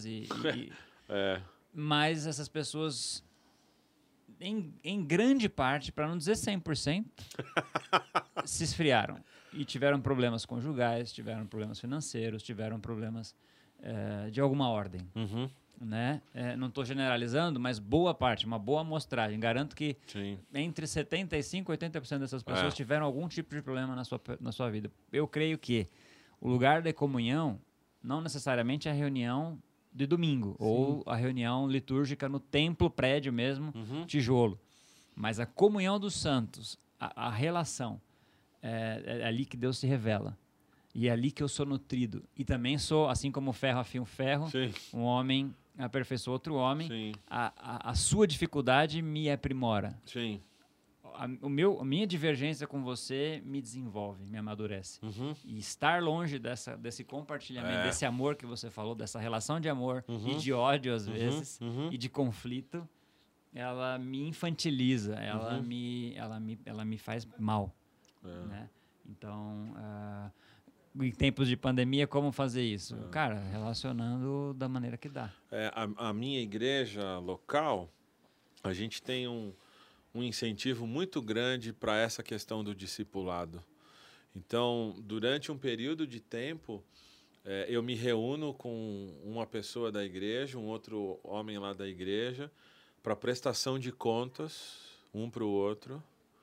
Mas essas pessoas, em grande parte, para não dizer 100%, se esfriaram. E tiveram problemas conjugais, tiveram problemas financeiros, tiveram problemas de alguma ordem. Né? Não estou generalizando, mas boa parte, uma boa amostragem. Garanto que entre 75% e 80% dessas pessoas tiveram algum tipo de problema na sua vida. Eu creio que o lugar da comunhão não necessariamente é a reunião de domingo ou a reunião litúrgica no templo, prédio mesmo, tijolo. Mas a comunhão dos santos, a relação, é ali que Deus se revela. E é ali que eu sou nutrido. E também sou, assim como o ferro afia o ferro, um homem aperfeiçoa outro homem. A sua dificuldade me aprimora. A minha divergência com você me desenvolve, me amadurece. E estar longe desse compartilhamento, desse amor que você falou, dessa relação de amor e de ódio às vezes, e de conflito, ela me infantiliza, ela me faz mal. Né? Então, em tempos de pandemia, como fazer isso? Cara, relacionando da maneira que dá. A minha igreja local, a gente tem um incentivo muito grande para essa questão do discipulado. Então, durante um período de tempo, eu me reúno com uma pessoa da igreja, um outro homem lá da igreja, para prestação de contas, um para o outro,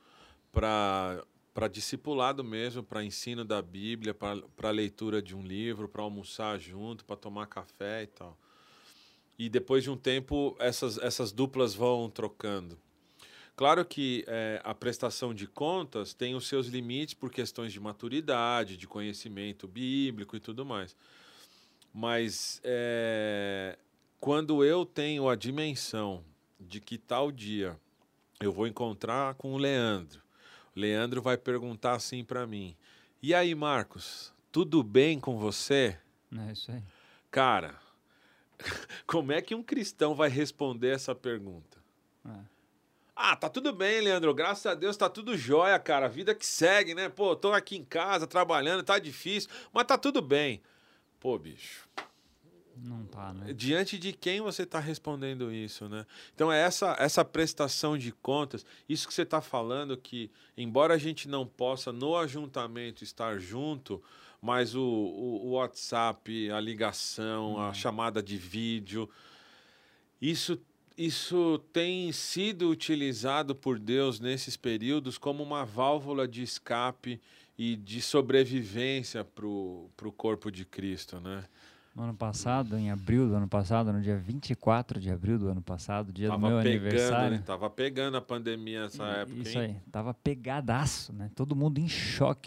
para discipulado mesmo, para ensino da Bíblia, para leitura de um livro, para almoçar junto, para tomar café e tal. E depois de um tempo, essas duplas vão trocando. Claro que a prestação de contas tem os seus limites por questões de maturidade, de conhecimento bíblico e tudo mais. Mas quando eu tenho a dimensão de que tal dia eu vou encontrar com o Leandro vai perguntar assim para mim: e aí, Marcos, tudo bem com você? É isso aí. Cara, como é que um cristão vai responder essa pergunta? Tá tudo bem, Leandro, graças a Deus tá tudo jóia, cara, a vida que segue, né? Pô, tô aqui em casa trabalhando, tá difícil, mas tá tudo bem. Pô, bicho... Não tá, né? Diante de quem você está respondendo isso, né? Então, essa prestação de contas, isso que você está falando, que embora a gente não possa no ajuntamento estar junto, mas o WhatsApp, a ligação, a chamada de vídeo, isso tem sido utilizado por Deus nesses períodos como uma válvula de escape e de sobrevivência para o corpo de Cristo, né? No ano passado, em abril do ano passado, no dia 24 de abril do ano passado, dia do meu aniversário. Tava pegando a pandemia nessa época, Isso aí, tava pegadaço, né? Todo mundo em choque.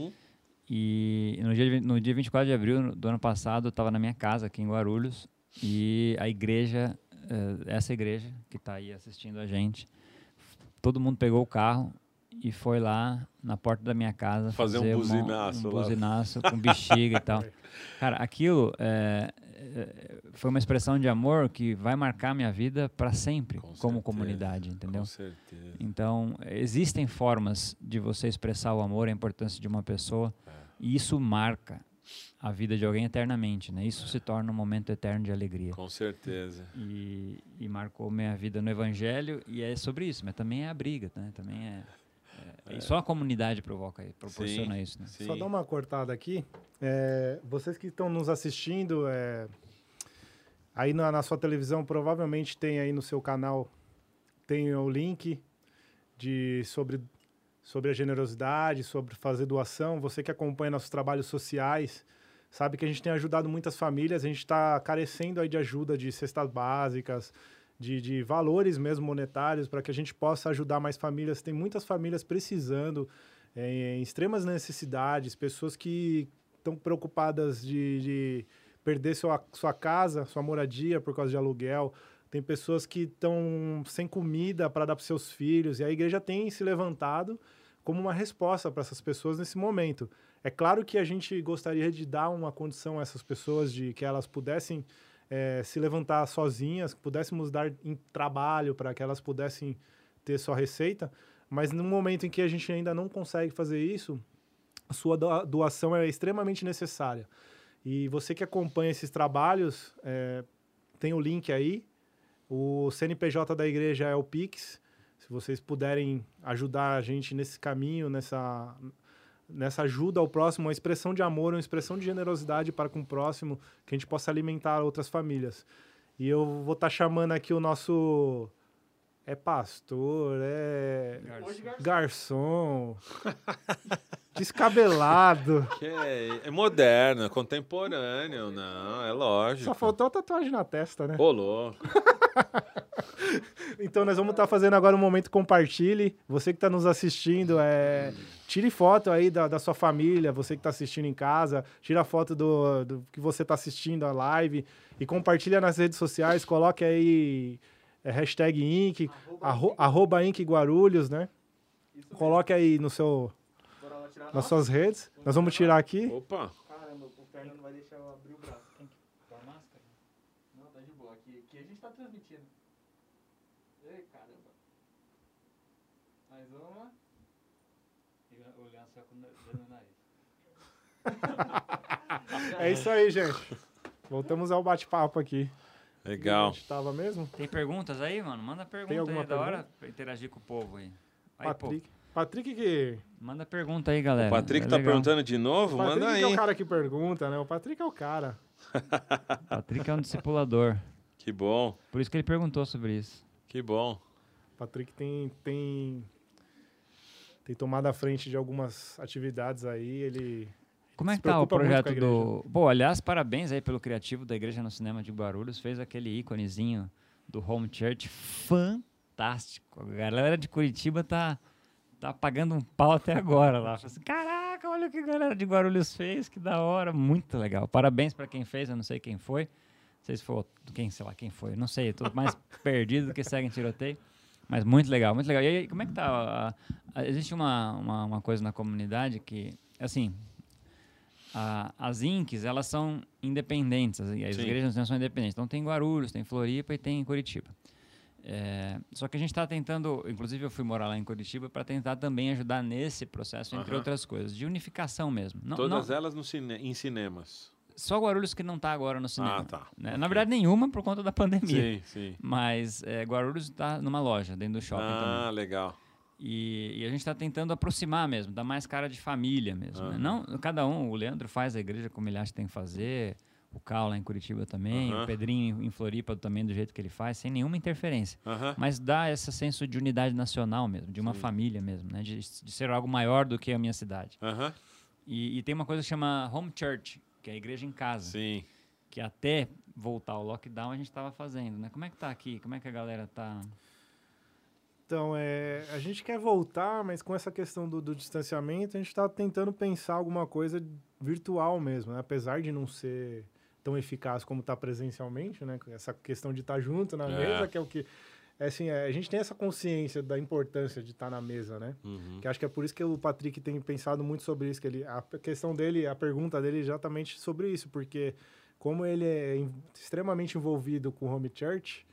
E no dia 24 de abril do ano passado, eu estava na minha casa aqui em Guarulhos e a igreja, essa igreja que está aí assistindo a gente, todo mundo pegou o carro e foi lá na porta da minha casa fazer um buzinaço com bexiga e tal. Cara, aquilo foi uma expressão de amor que vai marcar minha vida para sempre, como comunidade, entendeu? Com certeza. Então, existem formas de você expressar o amor, a importância de uma pessoa, e isso marca a vida de alguém eternamente, né? Isso se torna um momento eterno de alegria. Com certeza. E marcou minha vida no Evangelho, e é sobre isso, mas também é a briga, né? Também e só a comunidade proporciona isso, né? Só dar uma cortada aqui. Vocês que estão nos assistindo, aí na sua televisão, provavelmente tem aí no seu canal, tem o link sobre a generosidade, sobre fazer doação. Você que acompanha nossos trabalhos sociais, sabe que a gente tem ajudado muitas famílias. A gente está carecendo aí de ajuda de cestas básicas, de valores mesmo monetários para que a gente possa ajudar mais famílias. Tem muitas famílias precisando, em extremas necessidades, pessoas que estão preocupadas de perder sua casa, sua moradia por causa de aluguel. Tem pessoas que estão sem comida para dar para seus filhos. E a igreja tem se levantado como uma resposta para essas pessoas nesse momento. É claro que a gente gostaria de dar uma condição a essas pessoas de que elas pudessem se levantar sozinhas, que pudéssemos dar trabalho para que elas pudessem ter sua receita, mas no momento em que a gente ainda não consegue fazer isso, a sua doação é extremamente necessária. E você que acompanha esses trabalhos, tem o link aí, o CNPJ da igreja é o Pix. Se vocês puderem ajudar a gente nesse caminho, nessa ajuda ao próximo, uma expressão de amor, uma expressão de generosidade para com o próximo, que a gente possa alimentar outras famílias. E eu vou estar chamando aqui o nosso... pastor, garçom, descabelado. É moderno, é contemporâneo, não, é lógico. Só faltou a tatuagem na testa, né? Ô, louco. Então nós vamos estar fazendo agora um momento compartilhe. Você que está nos assistindo, tire foto aí da sua família, você que está assistindo em casa, tira foto do que você está assistindo a live e compartilha nas redes sociais, coloque aí hashtag Inc, arroba Inc Guarulhos, né? Coloque aí nas suas redes. Nós vamos tirar aqui. Opa! Caramba, o perna não vai deixar eu abrir o braço. Tem que pôr a máscara? Não, tá de boa. Aqui a gente tá transmitindo. Ei, caramba. Mais uma. E o Leandro só com o dedo no nariz. É isso aí, gente. Voltamos ao bate-papo aqui. Legal. A gente tava mesmo? Tem perguntas aí, mano? Manda pergunta Tem alguma aí, da hora pergunta? pra interagir com o povo aí. Aí, Patrick que... manda pergunta aí, galera. O Patrick tá legal. perguntando de novo? O Patrick Manda aí. é o cara que pergunta, né? O Patrick é o cara. Patrick é um discipulador. Que bom, Por isso que ele perguntou sobre isso. que bom. O Patrick tem tomado a frente de algumas atividades aí, ele... Como é se que tá o preocupa muito com a projeto igreja. do... Pô, aliás, parabéns aí pelo criativo da Igreja no Cinema de Guarulhos. Fez aquele íconezinho do Home Church fantástico. A galera de Curitiba tá pagando um pau até agora lá. Fala assim, caraca, olha o que a galera de Guarulhos fez, que da hora. Muito legal. Parabéns pra quem fez, eu não sei quem foi. Não sei se foi sei lá quem foi. Não sei, tô mais perdido do que segue em tiroteio. Mas muito legal, muito legal. E aí, como é que tá? Existe uma coisa na comunidade que, assim... As INCs, elas são independentes, as igrejas não são independentes. Então tem Guarulhos, tem Floripa e tem Curitiba. Só que a gente está tentando, inclusive eu fui morar lá em Curitiba para tentar também ajudar nesse processo, entre outras coisas, de unificação mesmo. Todas elas em cinemas. Só Guarulhos que não está agora no cinema. Ah, tá. Né? Okay. Na verdade, nenhuma por conta da pandemia. Sim. Mas Guarulhos está numa loja, dentro do shopping também. Ah, legal. E a gente está tentando aproximar mesmo, dar mais cara de família mesmo. Né? Não, cada um, o Leandro faz a igreja como ele acha que tem que fazer, o Cal lá em Curitiba também, o Pedrinho em Floripa também do jeito que ele faz, sem nenhuma interferência. Mas dá esse senso de unidade nacional mesmo, de uma família mesmo, né? de ser algo maior do que a minha cidade. E tem uma coisa que chama Home Church, que é a igreja em casa. Sim. Que até voltar ao lockdown a gente estava fazendo. Né? Como é que tá aqui? Como é que a galera tá... Então, a gente quer voltar, mas com essa questão do distanciamento, a gente está tentando pensar alguma coisa virtual mesmo, né? Apesar de não ser tão eficaz como está presencialmente, né? Essa questão de estar junto na mesa, que é o que... assim, a gente tem essa consciência da importância de estar na mesa, né? Que acho que é por isso que o Patrick tem pensado muito sobre isso, que a questão dele, a pergunta dele é exatamente sobre isso, porque... como ele é extremamente envolvido com o Home Church,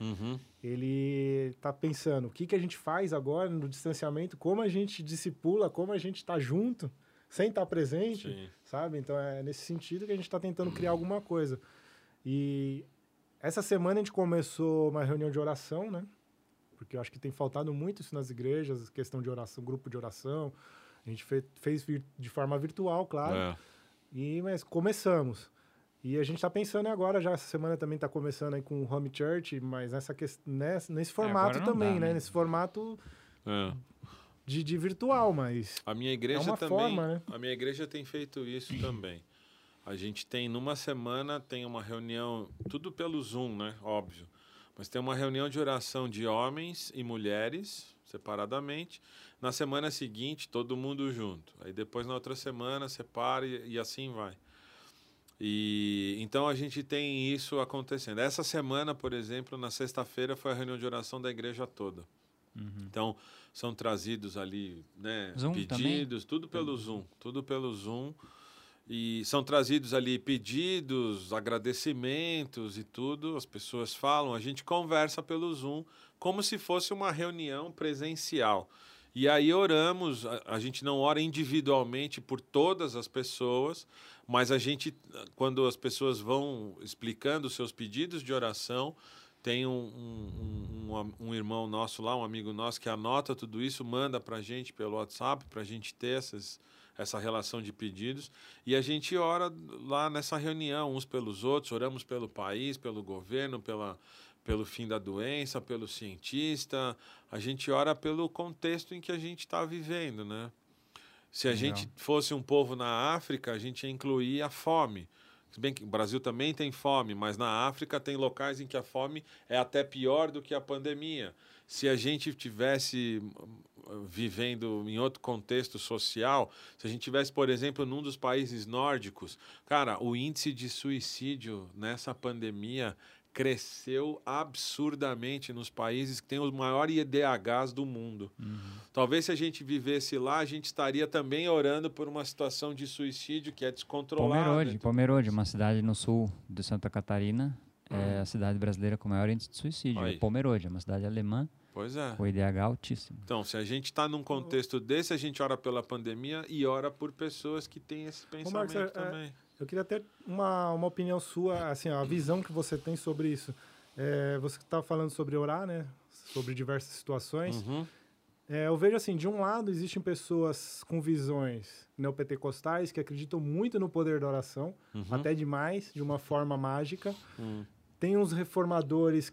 ele está pensando o que a gente faz agora no distanciamento, como a gente discipula, como a gente está junto, sem estar presente, sabe? Então, é nesse sentido que a gente está tentando criar alguma coisa. E essa semana a gente começou uma reunião de oração, né? Porque eu acho que tem faltado muito isso nas igrejas, questão de oração, grupo de oração. A gente fez de forma virtual, claro. Mas começamos. E a gente está pensando agora, já essa semana também está começando aí com o Home Church, mas nesse formato também, né? Nesse formato de virtual, mas a minha igreja é uma também, forma, né? A minha igreja tem feito isso também. A gente tem, numa semana, tem uma reunião, tudo pelo Zoom, né? Óbvio. Mas tem uma reunião de oração de homens e mulheres, separadamente. Na semana seguinte, todo mundo junto. Aí depois, na outra semana, separa e assim vai. E então a gente tem isso acontecendo. Essa semana, por exemplo, na sexta-feira, foi a reunião de oração da igreja toda. Então, são trazidos ali, né, Zoom pedidos, tudo pelo Zoom. E são trazidos ali pedidos, agradecimentos e tudo. As pessoas falam, a gente conversa pelo Zoom como se fosse uma reunião presencial. E aí oramos, a gente não ora individualmente por todas as pessoas, mas a gente, quando as pessoas vão explicando os seus pedidos de oração, tem um irmão nosso lá, um amigo nosso, que anota tudo isso, manda para a gente pelo WhatsApp, para a gente ter essa relação de pedidos. E a gente ora lá nessa reunião, uns pelos outros, oramos pelo país, pelo governo, pelo fim da doença, pelo cientista. A gente ora pelo contexto em que a gente está vivendo, né? Se a gente fosse um povo na África, a gente ia incluir a fome. Se bem que o Brasil também tem fome, mas na África tem locais em que a fome é até pior do que a pandemia. Se a gente tivesse vivendo em outro contexto social, se a gente tivesse, por exemplo, num dos países nórdicos, cara, o índice de suicídio nessa pandemia cresceu absurdamente nos países que têm os maiores IDHs do mundo. Talvez se a gente vivesse lá, a gente estaria também orando por uma situação de suicídio que é descontrolada. Pomerode, uma cidade no sul de Santa Catarina, é a cidade brasileira com o maior índice de suicídio. Aí. É Pomerode, é uma cidade alemã Pois é. com IDH altíssimo. Então, se a gente está num contexto desse, a gente ora pela pandemia e ora por pessoas que têm esse pensamento Marcos, também. Eu queria ter uma opinião sua, assim, a visão que você tem sobre isso. Você estava falando sobre orar, né? Sobre diversas situações. Eu vejo assim, de um lado existem pessoas com visões neopentecostais que acreditam muito no poder da oração, até demais, de uma forma mágica. Tem uns reformadores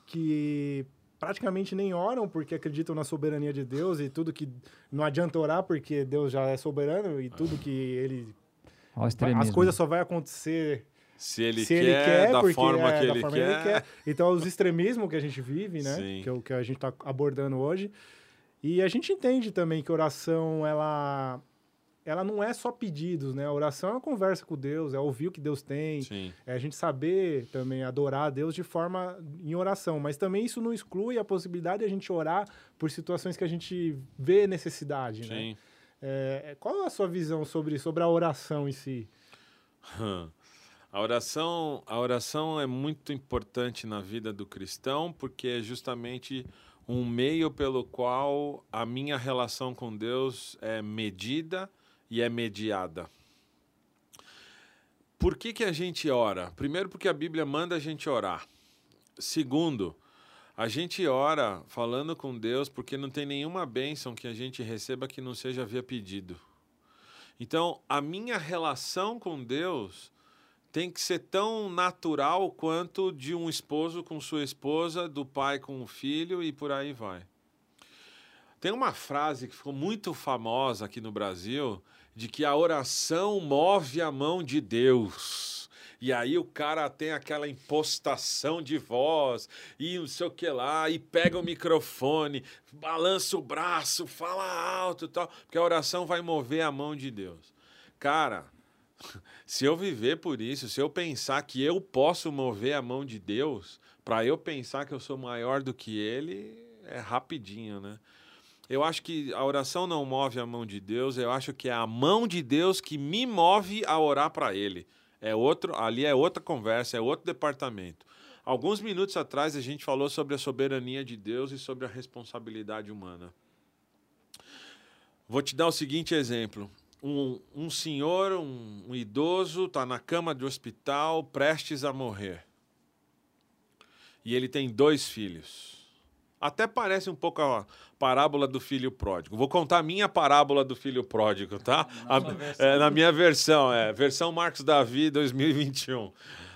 que praticamente nem oram porque acreditam na soberania de Deus e tudo que não adianta orar porque Deus já é soberano e tudo que ele... As coisas só vai acontecer se ele quer, da forma que ele quer. Então, os extremismos que a gente vive, né? Sim. Que é o que a gente está abordando hoje. E a gente entende também que oração, ela não é só pedidos, né? A oração é uma conversa com Deus, é ouvir o que Deus tem. Sim. É a gente saber também adorar a Deus de forma em oração. Mas também isso não exclui a possibilidade de a gente orar por situações que a gente vê necessidade, Sim. né? Qual é a sua visão sobre a oração em si? A oração é muito importante na vida do cristão porque é justamente um meio pelo qual a minha relação com Deus é medida e é mediada. Por que a gente ora? Primeiro, porque a Bíblia manda a gente orar. Segundo, a gente ora falando com Deus porque não tem nenhuma bênção que a gente receba que não seja via pedido. Então, a minha relação com Deus tem que ser tão natural quanto de um esposo com sua esposa, do pai com o filho e por aí vai. Tem uma frase que ficou muito famosa aqui no Brasil, de que a oração move a mão de Deus. E aí o cara tem aquela impostação de voz e não sei o que lá, e pega o microfone, balança o braço, fala alto e tal, porque a oração vai mover a mão de Deus. Cara, se eu viver por isso, se eu pensar que eu posso mover a mão de Deus, para eu pensar que eu sou maior do que Ele, é rapidinho, né? Eu acho que a oração não move a mão de Deus, eu acho que é a mão de Deus que me move a orar para Ele. Ali é outra conversa, é outro departamento. Alguns minutos atrás a gente falou sobre a soberania de Deus e sobre a responsabilidade humana. Vou te dar o seguinte exemplo. Um senhor, um idoso, está na cama de hospital, prestes a morrer. E ele tem 2 filhos. Até parece um pouco a parábola do filho pródigo. Vou contar a minha parábola do filho pródigo, tá? Na minha versão, versão Marcos Davi 2021.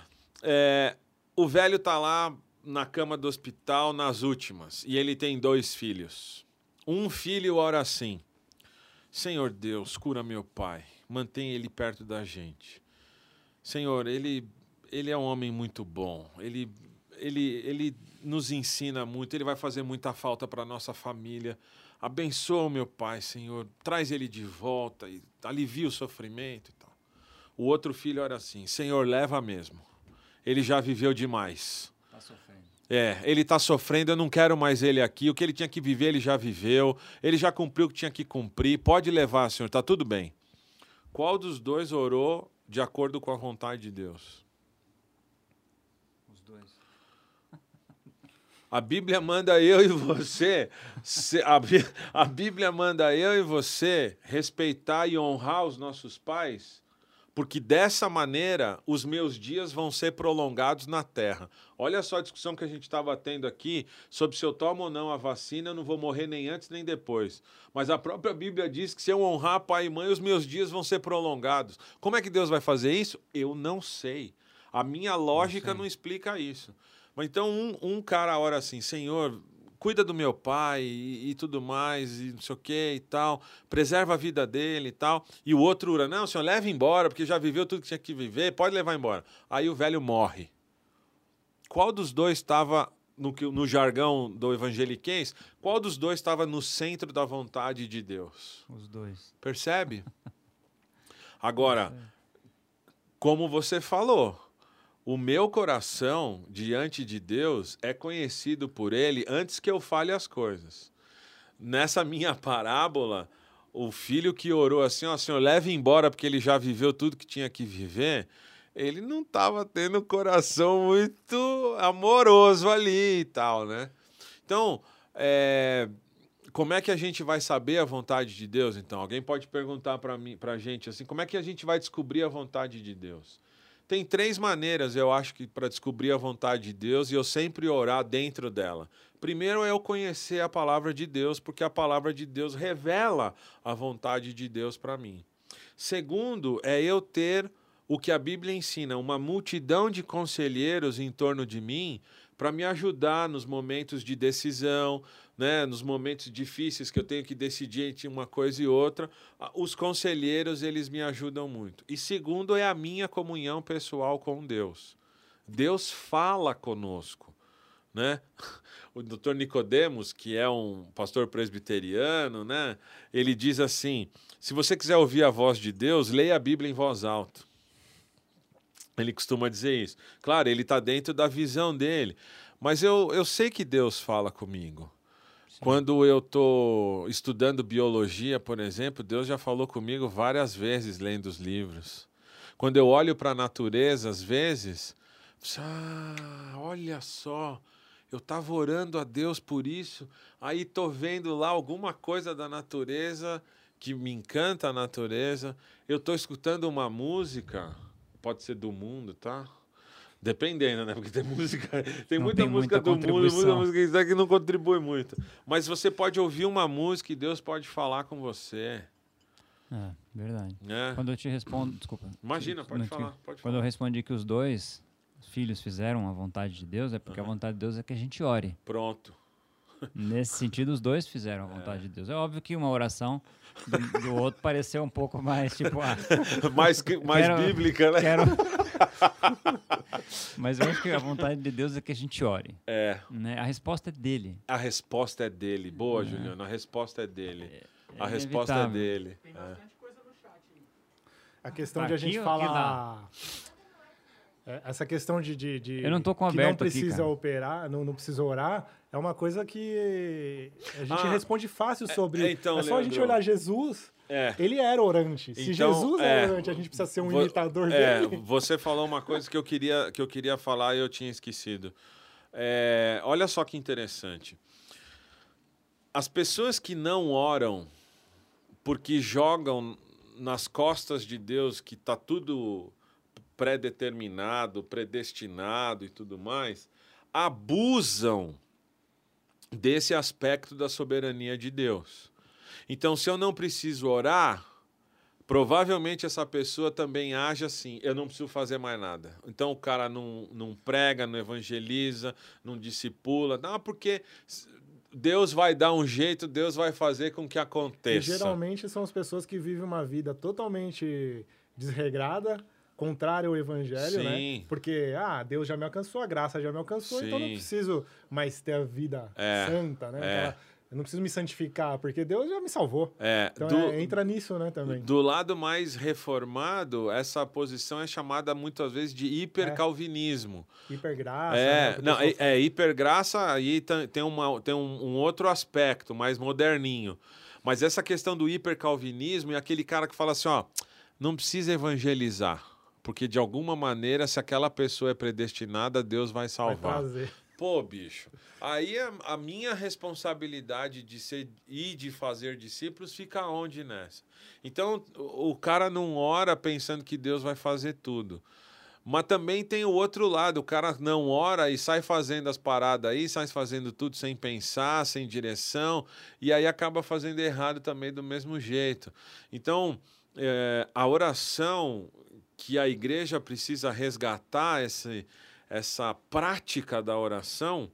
O velho está lá na cama do hospital, nas últimas, e ele tem 2 filhos. Um filho ora assim: Senhor Deus, cura meu pai, mantém ele perto da gente. Senhor, ele é um homem muito bom, ele ele nos ensina muito, ele vai fazer muita falta para a nossa família. Abençoa o meu pai, Senhor, traz ele de volta, e alivia o sofrimento e tal. O outro filho era assim, Senhor, leva mesmo. Ele já viveu demais. Tá sofrendo. Ele está sofrendo, eu não quero mais ele aqui. O que ele tinha que viver, ele já viveu. Ele já cumpriu o que tinha que cumprir. Pode levar, Senhor, está tudo bem. Qual dos dois orou de acordo com a vontade de Deus? Os dois. A Bíblia manda eu e você, a Bíblia manda eu e você respeitar e honrar os nossos pais, porque dessa maneira os meus dias vão ser prolongados na terra. Olha só a discussão que a gente estava tendo aqui sobre se eu tomo ou não a vacina, eu não vou morrer nem antes nem depois. Mas a própria Bíblia diz que se eu honrar pai e mãe, os meus dias vão ser prolongados. Como é que Deus vai fazer isso? Eu não sei. A minha lógica não explica isso. Mas então um cara ora assim, Senhor, cuida do meu pai e tudo mais, e não sei o que e tal, preserva a vida dele e tal. E o outro ora, não, Senhor, leva embora, porque já viveu tudo que tinha que viver, pode levar embora. Aí o velho morre. Qual dos dois estava, no jargão do evangeliquez, qual dos dois estava no centro da vontade de Deus? Os dois. Percebe? Agora, como você falou, o meu coração, diante de Deus, é conhecido por Ele antes que eu fale as coisas. Nessa minha parábola, o filho que orou assim, ó, Senhor, leve embora porque ele já viveu tudo que tinha que viver, ele não estava tendo um coração muito amoroso ali e tal, né? Então, como é que a gente vai saber a vontade de Deus, então? Alguém pode perguntar pra gente assim, como é que a gente vai descobrir a vontade de Deus? Tem 3 maneiras, eu acho, que para descobrir a vontade de Deus e eu sempre orar dentro dela. Primeiro é eu conhecer a palavra de Deus, porque a palavra de Deus revela a vontade de Deus para mim. Segundo é eu ter o que a Bíblia ensina, uma multidão de conselheiros em torno de mim para me ajudar nos momentos de decisão, né, nos momentos difíceis que eu tenho que decidir entre uma coisa e outra. Os conselheiros, eles me ajudam muito. E segundo é a minha comunhão pessoal com Deus. Deus fala conosco, né? O Dr. Nicodemos, que é um pastor presbiteriano, né, ele diz assim, se você quiser ouvir a voz de Deus, leia a Bíblia em voz alta. Ele costuma dizer isso. Claro, ele está dentro da visão dele. Mas eu sei que Deus fala comigo. Sim. Quando eu estou estudando biologia, por exemplo, Deus já falou comigo várias vezes lendo os livros. Quando eu olho para a natureza, às vezes, olha só, eu estava orando a Deus por isso, aí estou vendo lá alguma coisa da natureza que me encanta a natureza, eu estou escutando uma música... Pode ser do mundo, tá? Dependendo, né? Porque tem música, muita música do mundo, muita música que não contribui muito. Mas você pode ouvir uma música e Deus pode falar com você. Verdade. Quando eu te respondo, desculpa. Imagina, pode falar. Quando eu respondi que os dois filhos fizeram a vontade de Deus, é porque a vontade de Deus é que a gente ore. Pronto. Nesse sentido, os dois fizeram a vontade de Deus. É óbvio que uma oração do outro pareceu um pouco mais, tipo... mais bíblica, né? Mas eu acho que a vontade de Deus é que a gente ore. Né? A resposta é dele. A resposta é dele. Boa, Juliano. A resposta é dele. A resposta é dele. Tem bastante coisa no chat aí. A questão de a gente falar... Essa questão de eu não tô com que aberto não precisa aqui, operar, não precisa orar, é uma coisa que a gente responde fácil sobre. Então, é só a gente olhar Jesus, ele era orante. Se então, Jesus era orante, a gente precisa ser um imitador dele. Você falou uma coisa que eu queria falar e eu tinha esquecido. Olha só que interessante. As pessoas que não oram porque jogam nas costas de Deus que está tudo pré-determinado, predestinado e tudo mais, abusam desse aspecto da soberania de Deus. Então, se eu não preciso orar, provavelmente essa pessoa também age assim, eu não preciso fazer mais nada. Então, o cara não prega, não evangeliza, não discipula, não, porque Deus vai dar um jeito, Deus vai fazer com que aconteça. E geralmente são as pessoas que vivem uma vida totalmente desregrada, contrária ao evangelho, né? Sim. Porque, Deus já me alcançou, a graça já me alcançou, então não Sim. preciso mais ter a vida santa, né? Eu não preciso me santificar, porque Deus já me salvou. Então entra nisso, né, também. Do lado mais reformado, essa posição é chamada muitas vezes de hipercalvinismo. Hipergraça. Né, hipergraça aí tem um outro aspecto mais moderninho. Mas essa questão do hipercalvinismo é aquele cara que fala assim, ó, não precisa evangelizar, porque de alguma maneira, se aquela pessoa é predestinada, Deus vai salvar. Vai trazer. Pô, bicho, aí a minha responsabilidade de ser e de fazer discípulos fica onde nessa? Então, o cara não ora pensando que Deus vai fazer tudo. Mas também tem o outro lado, o cara não ora e sai fazendo as paradas aí, sai fazendo tudo sem pensar, sem direção, e aí acaba fazendo errado também do mesmo jeito. Então, a oração que a igreja precisa resgatar, essa prática da oração,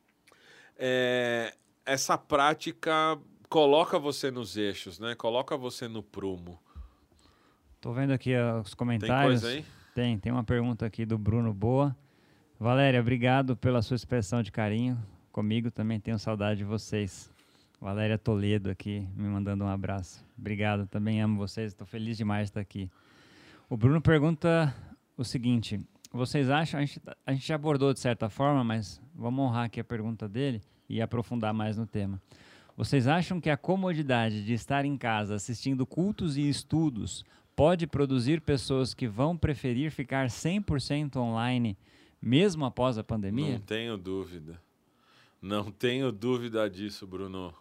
essa prática coloca você nos eixos, né? Coloca você no prumo. Tô vendo aqui os comentários. Tem coisa aí? Tem uma pergunta aqui do Bruno Boa. Valéria, obrigado pela sua expressão de carinho comigo, também tenho saudade de vocês. Valéria Toledo aqui, me mandando um abraço. Obrigado, também amo vocês, estou feliz demais de estar aqui. O Bruno pergunta o seguinte, vocês acham, a gente já abordou de certa forma, mas vamos honrar aqui a pergunta dele e aprofundar mais no tema. Vocês acham que a comodidade de estar em casa assistindo cultos e estudos pode produzir pessoas que vão preferir ficar 100% online mesmo após a pandemia? Não tenho dúvida. Não tenho dúvida disso, Bruno.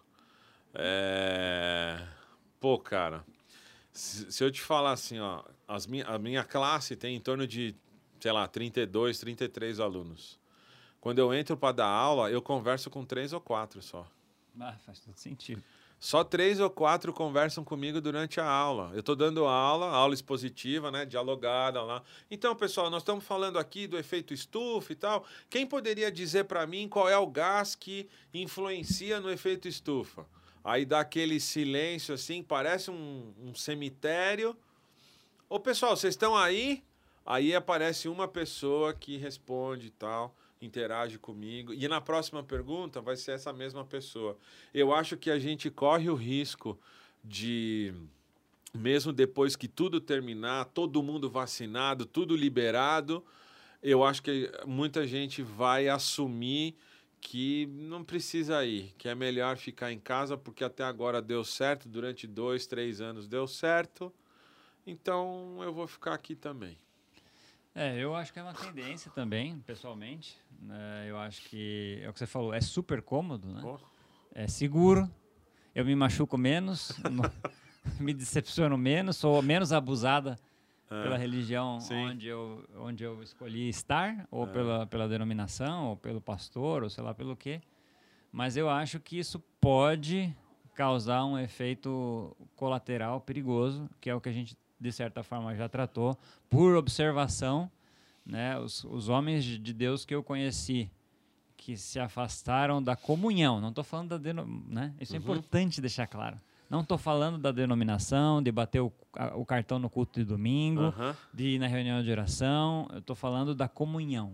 Pô, cara, se eu te falar assim, ó, a minha classe tem em torno de, sei lá, 32, 33 alunos. Quando eu entro para dar aula, eu converso com 3 ou 4 só. Faz todo sentido. Só 3 ou 4 conversam comigo durante a aula. Eu estou dando aula expositiva, né, dialogada lá. Então, pessoal, nós estamos falando aqui do efeito estufa e tal. Quem poderia dizer para mim qual é o gás que influencia no efeito estufa? Aí dá aquele silêncio assim, parece um cemitério. Ô, pessoal, vocês estão aí? Aí aparece uma pessoa que responde e tal, interage comigo. E na próxima pergunta vai ser essa mesma pessoa. Eu acho que a gente corre o risco de, mesmo depois que tudo terminar, todo mundo vacinado, tudo liberado, eu acho que muita gente vai assumir que não precisa ir, que é melhor ficar em casa, porque até agora deu certo, durante 2, 3 anos deu certo, então eu vou ficar aqui também. Eu acho que é uma tendência também, pessoalmente. Eu acho que é o que você falou, é super cômodo, né? É seguro, eu me machuco menos, me decepciono menos, sou menos abusada pela religião onde eu escolhi estar, ou pela denominação, ou pelo pastor, ou sei lá pelo quê. Mas eu acho que isso pode causar um efeito colateral perigoso, que é o que a gente, de certa forma, já tratou, por observação, né? Os homens de Deus que eu conheci, que se afastaram da comunhão, não estou falando da denominação, né? Isso é importante deixar claro. Não estou falando da denominação, de bater o cartão no culto de domingo, de ir na reunião de oração. Eu estou falando da comunhão,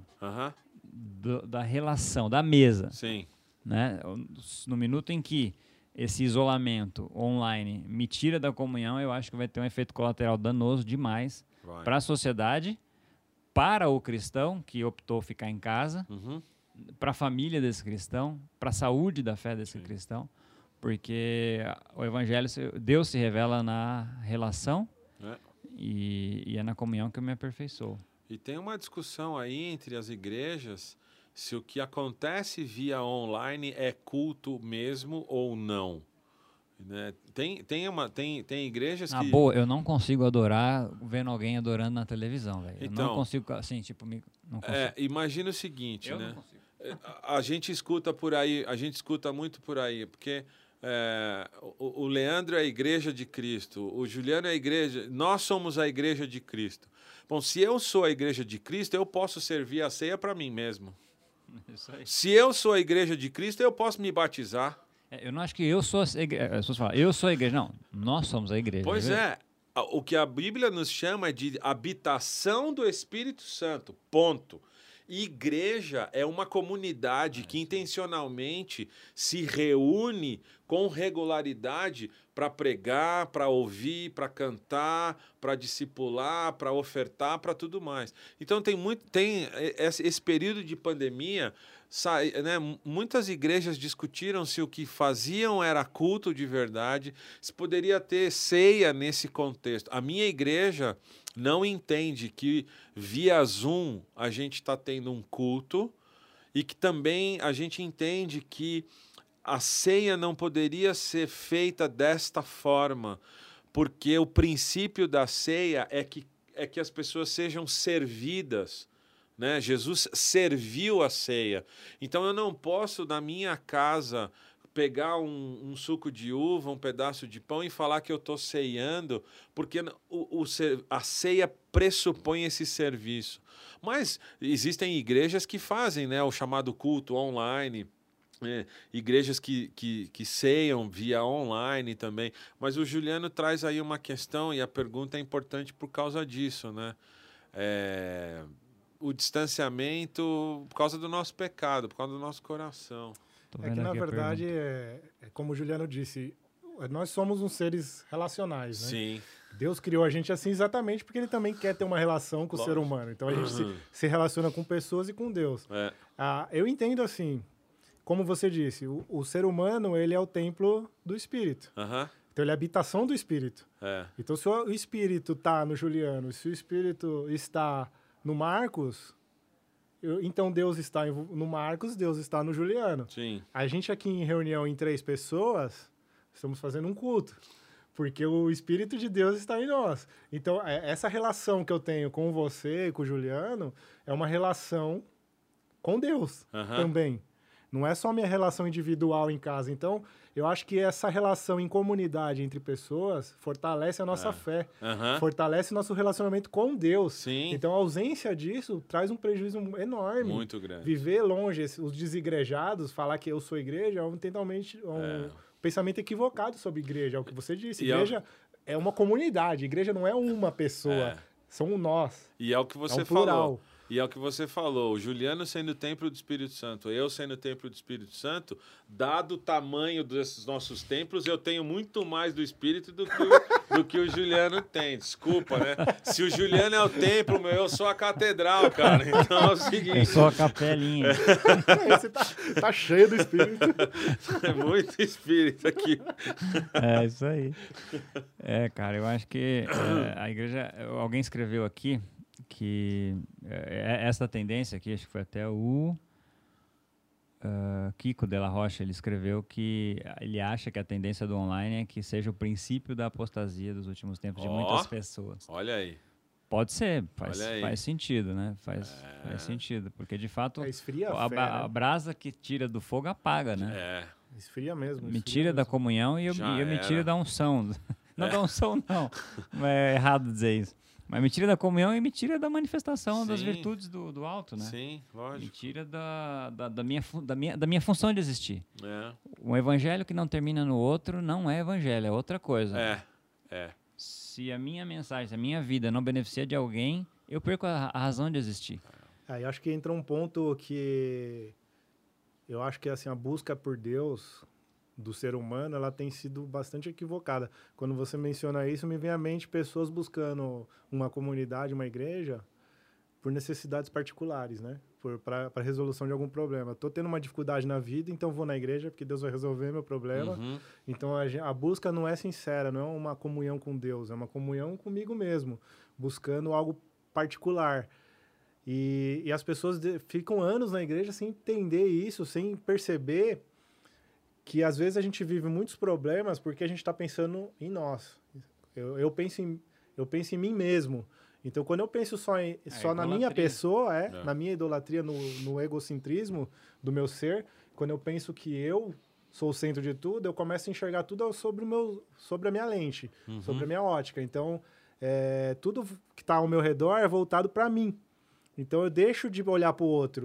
da relação, da mesa. Sim. Né? No minuto em que esse isolamento online me tira da comunhão, eu acho que vai ter um efeito colateral danoso demais para a sociedade, para o cristão que optou ficar em casa, para a família desse cristão, para a saúde da fé desse cristão. Porque o evangelho, Deus se revela na relação e é na comunhão que eu me aperfeiçoo. E tem uma discussão aí entre as igrejas se o que acontece via online é culto mesmo ou não. Né? Tem igrejas que... Boa, eu não consigo adorar vendo alguém adorando na televisão, velho. Então, eu não consigo, assim, tipo, não consigo. Imagina o seguinte, eu né? Não consigo. A gente escuta por aí, a gente escuta muito por aí, porque... o Leandro é a igreja de Cristo, o Juliano é a igreja, nós somos a igreja de Cristo. Bom, se eu sou a igreja de Cristo, eu posso servir a ceia para mim mesmo. Isso aí. Se eu sou a igreja de Cristo, eu posso me batizar. Eu não acho que eu sou a igreja. As pessoas falam, eu sou a igreja. Não, nós somos a igreja. Pois é. O que a Bíblia nos chama é de habitação do Espírito Santo, ponto. E igreja é uma comunidade que intencionalmente se reúne com regularidade para pregar, para ouvir, para cantar, para discipular, para ofertar, para tudo mais. Então tem esse período de pandemia, né, muitas igrejas discutiram se o que faziam era culto de verdade, se poderia ter ceia nesse contexto. A minha igreja não entende que via Zoom a gente está tendo um culto e que também a gente entende que a ceia não poderia ser feita desta forma, porque o princípio da ceia é que as pessoas sejam servidas, né? Jesus serviu a ceia. Então eu não posso, na minha casa, pegar um suco de uva, um pedaço de pão e falar que eu estou ceando, porque a ceia pressupõe esse serviço. Mas existem igrejas que fazem, né, o chamado culto online, igrejas que ceiam via online também. Mas o Juliano traz aí uma questão, e a pergunta é importante por causa disso, né? O distanciamento por causa do nosso pecado, por causa do nosso coração. É que, na verdade, como o Juliano disse, nós somos uns seres relacionais, né? Sim. Deus criou a gente assim exatamente porque ele também quer ter uma relação com o ser humano. Então, a gente se relaciona com pessoas e com Deus. Eu entendo assim, como você disse, o ser humano, ele é o templo do Espírito. Então, ele é a habitação do Espírito. Então, se o Espírito está no Juliano, se o Espírito está no Marcos... Então, Deus está no Marcos, Deus está no Juliano. Sim. A gente aqui em reunião em 3 pessoas, estamos fazendo um culto, porque o Espírito de Deus está em nós. Então, essa relação que eu tenho com você e com o Juliano é uma relação com Deus também. Não é só minha relação individual em casa. Então, eu acho que essa relação em comunidade entre pessoas fortalece a nossa fé, fortalece nosso relacionamento com Deus. Sim. Então, a ausência disso traz um prejuízo enorme. Muito grande. Viver longe, os desigrejados, falar que eu sou igreja, é um pensamento equivocado sobre igreja. É o que você disse. Igreja é uma comunidade. Igreja não é uma pessoa. São nós. E é o que você falou. E é o que você falou, o Juliano sendo o templo do Espírito Santo, eu sendo o templo do Espírito Santo, dado o tamanho desses nossos templos, eu tenho muito mais do Espírito do que o Juliano tem. Desculpa, né? Se o Juliano é o templo, eu sou a catedral, cara. Então é o seguinte... Eu sou a capelinha. Você tá cheio do Espírito. É muito Espírito aqui. É isso aí. Cara, eu acho que a igreja... Alguém escreveu aqui que essa tendência aqui, acho que foi até o Kiko de la Rocha, ele escreveu que ele acha que a tendência do online é que seja o princípio da apostasia dos últimos tempos de muitas pessoas. Olha aí. Pode ser, faz sentido, né? Faz sentido, porque de fato a brasa que tira do fogo apaga, né? Esfria mesmo. Me tira da comunhão e eu me tira da unção. Não da unção, não. É errado dizer isso. Mas me tira da comunhão e me tira da manifestação das virtudes do alto, né? Sim, lógico. Me tira da minha função de existir. Um evangelho que não termina no outro não é evangelho, é outra coisa. Se a minha mensagem, se a minha vida não beneficia de alguém, eu perco a razão de existir. Eu acho que entra um ponto que... Eu acho que assim, a busca por Deus... do ser humano, ela tem sido bastante equivocada. Quando você menciona isso, me vem à mente pessoas buscando uma comunidade, uma igreja, por necessidades particulares, né? Para resolução de algum problema. Estou tendo uma dificuldade na vida, então vou na igreja, porque Deus vai resolver meu problema. Então, a busca não é sincera, não é uma comunhão com Deus, é uma comunhão comigo mesmo, buscando algo particular. E as pessoas ficam anos na igreja sem entender isso, sem perceber que às vezes a gente vive muitos problemas porque a gente está pensando em nós. Eu penso em mim mesmo. Então, quando eu penso só na minha pessoa, na minha idolatria, no egocentrismo do meu ser, quando eu penso que eu sou o centro de tudo, eu começo a enxergar tudo sobre a minha lente, sobre a minha ótica. Então, tudo que está ao meu redor é voltado para mim. Então, eu deixo de olhar para o outro.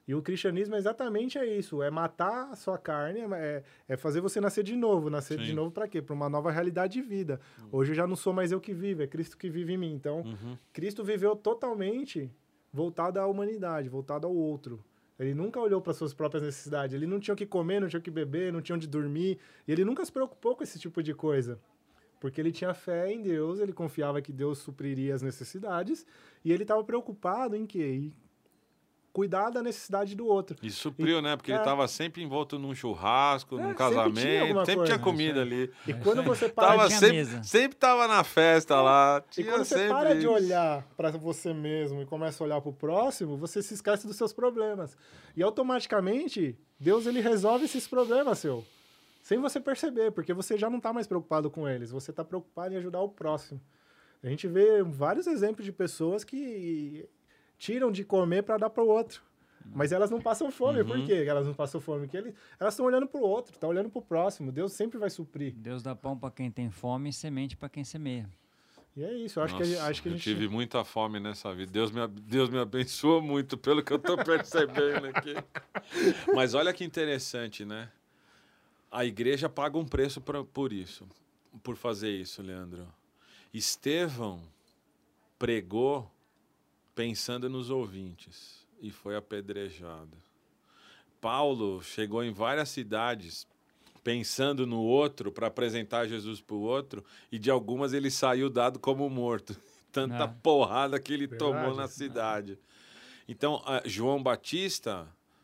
E o cristianismo é exatamente isso, é matar a sua carne, é fazer você nascer de novo. Nascer de novo para quê? Para uma nova realidade de vida. Hoje já não sou mais eu que vivo, é Cristo que vive em mim. Então, Cristo viveu totalmente voltado à humanidade, voltado ao outro. Ele nunca olhou para suas próprias necessidades. Ele não tinha o que comer, não tinha o que beber, não tinha onde dormir. E ele nunca se preocupou com esse tipo de coisa. Porque ele tinha fé em Deus, ele confiava que Deus supriria as necessidades. E ele estava preocupado em quê? Cuidar da necessidade do outro. E supriu, né? Porque ele estava sempre envolto num churrasco, num casamento, sempre tinha comida ali. E quando você para sempre estava na festa lá. E quando você para de olhar para você mesmo e começa a olhar para o próximo, você se esquece dos seus problemas. E automaticamente, Deus ele resolve esses problemas seu. Sem você perceber, porque você já não está mais preocupado com eles. Você está preocupado em ajudar o próximo. A gente vê vários exemplos de pessoas que tiram de comer para dar para o outro. Mas elas não passam fome. Por quê elas não passam fome? Porque elas estão olhando para o outro, estão olhando para o próximo. Deus sempre vai suprir. Deus dá pão para quem tem fome e semente para quem semeia. E é isso. Acho que a gente tive muita fome nessa vida. Deus me abençoa muito pelo que eu estou percebendo aqui. Mas olha que interessante, né? A igreja paga um preço por isso, por fazer isso, Leandro. Estevão pregou pensando nos ouvintes e foi apedrejado. Paulo chegou em várias cidades pensando no outro para apresentar Jesus para o outro e de algumas ele saiu dado como morto. Tanta porrada que ele tomou na cidade. Então, João Batista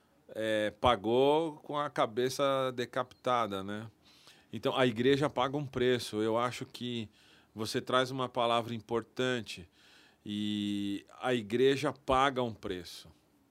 pagou com a cabeça decapitada, né? Então, a igreja paga um preço. Eu acho que você traz uma palavra importante. E a igreja paga um preço,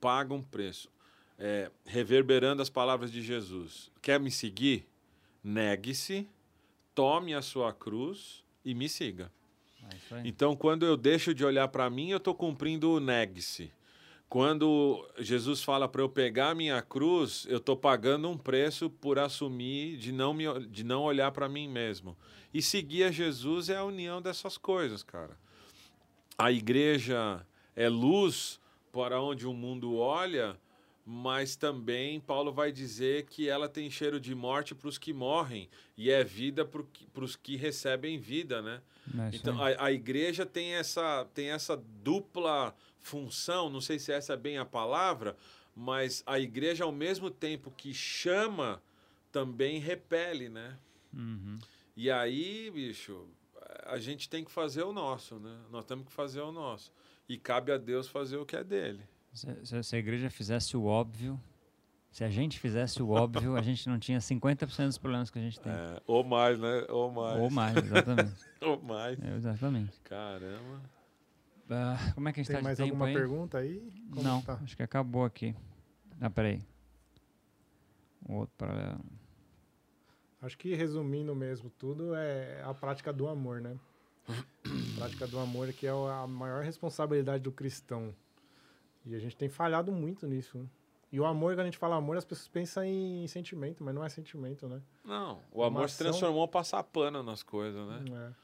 reverberando as palavras de Jesus. Quer me seguir? Negue-se, tome a sua cruz e me siga. Então, quando eu deixo de olhar para mim, eu estou cumprindo o negue-se. Quando Jesus fala para eu pegar a minha cruz, eu estou pagando um preço por assumir de não olhar para mim mesmo. E seguir a Jesus é a união dessas coisas, cara. A igreja é luz para onde o mundo olha, mas também Paulo vai dizer que ela tem cheiro de morte para os que morrem e é vida para os que recebem vida, né? Então, a igreja tem essa dupla função, não sei se essa é bem a palavra, mas a igreja, ao mesmo tempo que chama, também repele, né? E aí, bicho, a gente tem que fazer o nosso, né? Nós temos que fazer o nosso. E cabe a Deus fazer o que é dele. Se a igreja fizesse o óbvio, se a gente fizesse o óbvio, a gente não tinha 50% dos problemas que a gente tem. Ou mais, né? Ou mais, exatamente. Ou mais. Exatamente. Caramba. Como é que a gente está de tempo aí? Tem mais alguma pergunta aí? Não, acho que acabou aqui. Peraí. O outro para... Acho que, resumindo mesmo tudo, é a prática do amor, né? A prática do amor que é a maior responsabilidade do cristão. E a gente tem falhado muito nisso, né? E o amor, quando a gente fala amor, as pessoas pensam em sentimento, mas não é sentimento, né? Não, o amor se transformou em passar pano nas coisas, né?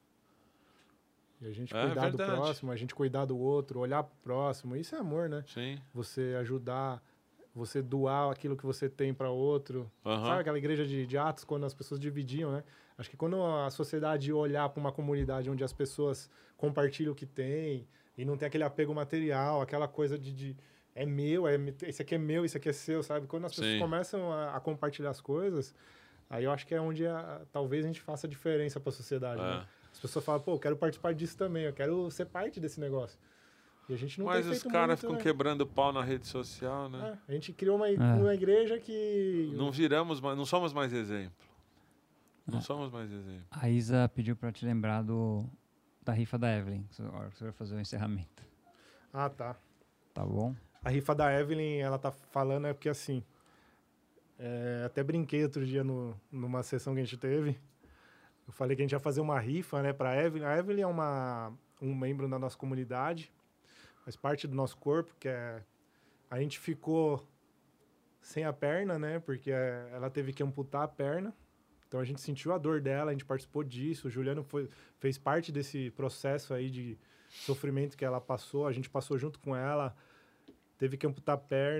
E a gente cuidar do próximo, a gente cuidar do outro, olhar pro próximo, isso é amor, né? Sim. Você ajudar, você doar aquilo que você tem para outro. Sabe aquela igreja de Atos, quando as pessoas dividiam, né? Acho que quando a sociedade olhar para uma comunidade onde as pessoas compartilham o que tem e não tem aquele apego material, aquela coisa de é meu, esse aqui é meu, isso aqui é seu, sabe? Quando as pessoas começam a compartilhar as coisas, aí eu acho que é onde talvez a gente faça a diferença para a sociedade, né? As pessoas falam, pô, eu quero participar disso também, eu quero ser parte desse negócio. E a gente não tem feito muito. Mas os caras ficam quebrando pau na rede social, né? A gente criou uma igreja que... Não somos mais exemplo. Não somos mais exemplo. A Isa pediu para te lembrar da rifa da Evelyn, na hora que você vai fazer o encerramento. Ah, tá. Tá bom? A rifa da Evelyn, ela tá falando porque assim... até brinquei outro dia numa sessão que a gente teve. Eu falei que a gente ia fazer uma rifa, né, pra Evelyn. A Evelyn é um membro da nossa comunidade, faz parte do nosso corpo, a gente ficou sem a perna, né, porque ela teve que amputar a perna. Então a gente sentiu a dor dela, a gente participou disso. O Juliano fez parte desse processo aí de sofrimento que ela passou. A gente passou junto com ela, teve que amputar a perna.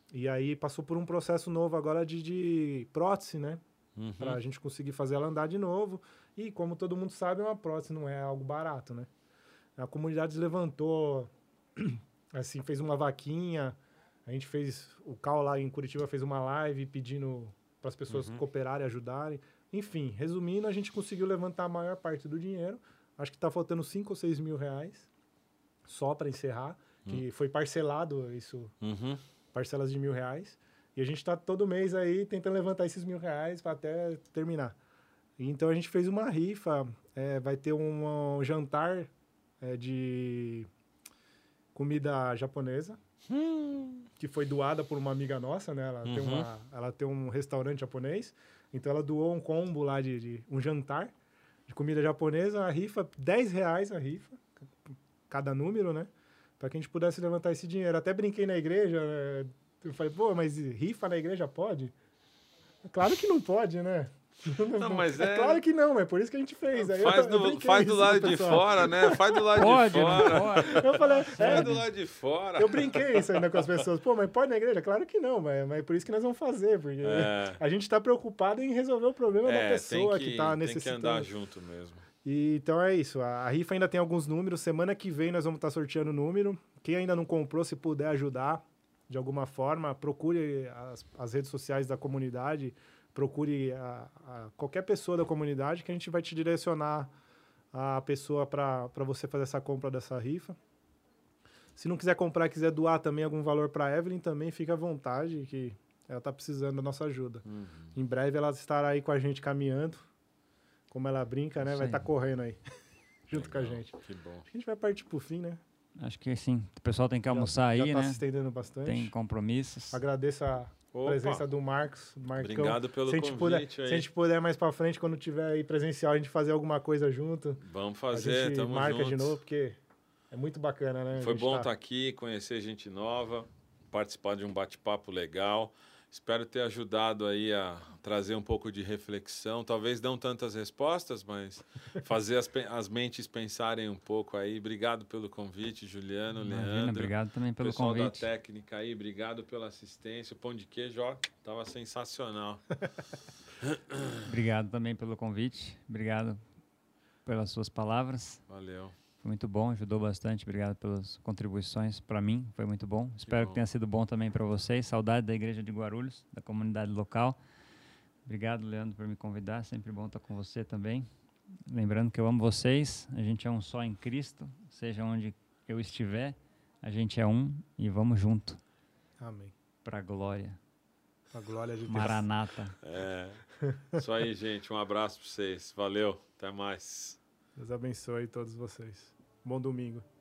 E aí passou por um processo novo agora de prótese, né? Para a gente conseguir fazer ela andar de novo. E como todo mundo sabe, uma prótese não é algo barato, né? A comunidade se levantou, assim, fez uma vaquinha. A gente fez, o Cal lá em Curitiba fez uma live pedindo para as pessoas cooperarem, ajudarem. Enfim, resumindo, a gente conseguiu levantar a maior parte do dinheiro. Acho que está faltando 5 ou 6 mil reais só para encerrar, que foi parcelado isso, parcelas de R$1.000. E a gente está todo mês aí tentando levantar esses R$1.000 para até terminar. Então a gente fez uma rifa, vai ter um jantar de comida japonesa, que foi doada por uma amiga nossa, né? Ela tem um restaurante japonês, então ela doou um combo lá de um jantar de comida japonesa, a rifa, R$10 a rifa, cada número, né? Para que a gente pudesse levantar esse dinheiro. Até brinquei na igreja, né? Eu falei, pô, mas rifa na igreja pode? Claro que não pode, né? Não, mas claro que não, é por isso que a gente fez. Aí faz do lado de fora, né? Faz do lado de fora. Eu falei, faz do lado de fora. Eu brinquei isso ainda com as pessoas. Pô, mas pode na igreja? Claro que não, mas é por isso que nós vamos fazer. Porque a gente está preocupado em resolver o problema da pessoa que está necessitando. Tem que andar junto mesmo. E, então é isso. A rifa ainda tem alguns números. Semana que vem nós vamos estar sorteando o número. Quem ainda não comprou, se puder ajudar de alguma forma, procure as redes sociais da comunidade. Procure qualquer pessoa da comunidade que a gente vai te direcionar a pessoa para você fazer essa compra dessa rifa. Se não quiser comprar, quiser doar também algum valor para a Evelyn, também fica à vontade, que ela está precisando da nossa ajuda. Em breve ela estará aí com a gente caminhando, como ela brinca, né? Vai estar correndo aí, junto com a gente. Que bom. Acho que a gente vai partir para o fim, né? Acho que sim. O pessoal tem que almoçar aí, tá né? Se estendendo bastante. Tem compromissos. Agradeço a presença do Marcos. Obrigado pelo convite aí. Se a gente puder mais pra frente, quando tiver aí presencial, a gente fazer alguma coisa junto. Vamos fazer, tamo junto. Marca de novo, porque é muito bacana, né? Foi bom estar aqui, conhecer gente nova, participar de um bate-papo legal. Espero ter ajudado aí a trazer um pouco de reflexão. Talvez não tantas respostas, mas fazer as mentes pensarem um pouco aí. Obrigado pelo convite, Juliano, Leandro. Obrigado também pelo pessoal convite. Pessoal da técnica aí, obrigado pela assistência. O pão de queijo, ó, tava sensacional. Obrigado também pelo convite. Obrigado pelas suas palavras. Valeu. Foi muito bom, ajudou bastante. Obrigado pelas contribuições para mim, foi muito bom. Espero que tenha sido bom também para vocês. Saudade da Igreja de Guarulhos, da comunidade local. Obrigado, Leandro, por me convidar. Sempre bom estar com você também. Lembrando que eu amo vocês. A gente é um só em Cristo. Seja onde eu estiver, a gente é um e vamos junto. Amém. Para a glória. Para a glória de Deus. Maranata. Isso aí, gente. Um abraço para vocês. Valeu. Até mais. Deus abençoe todos vocês. Bom domingo.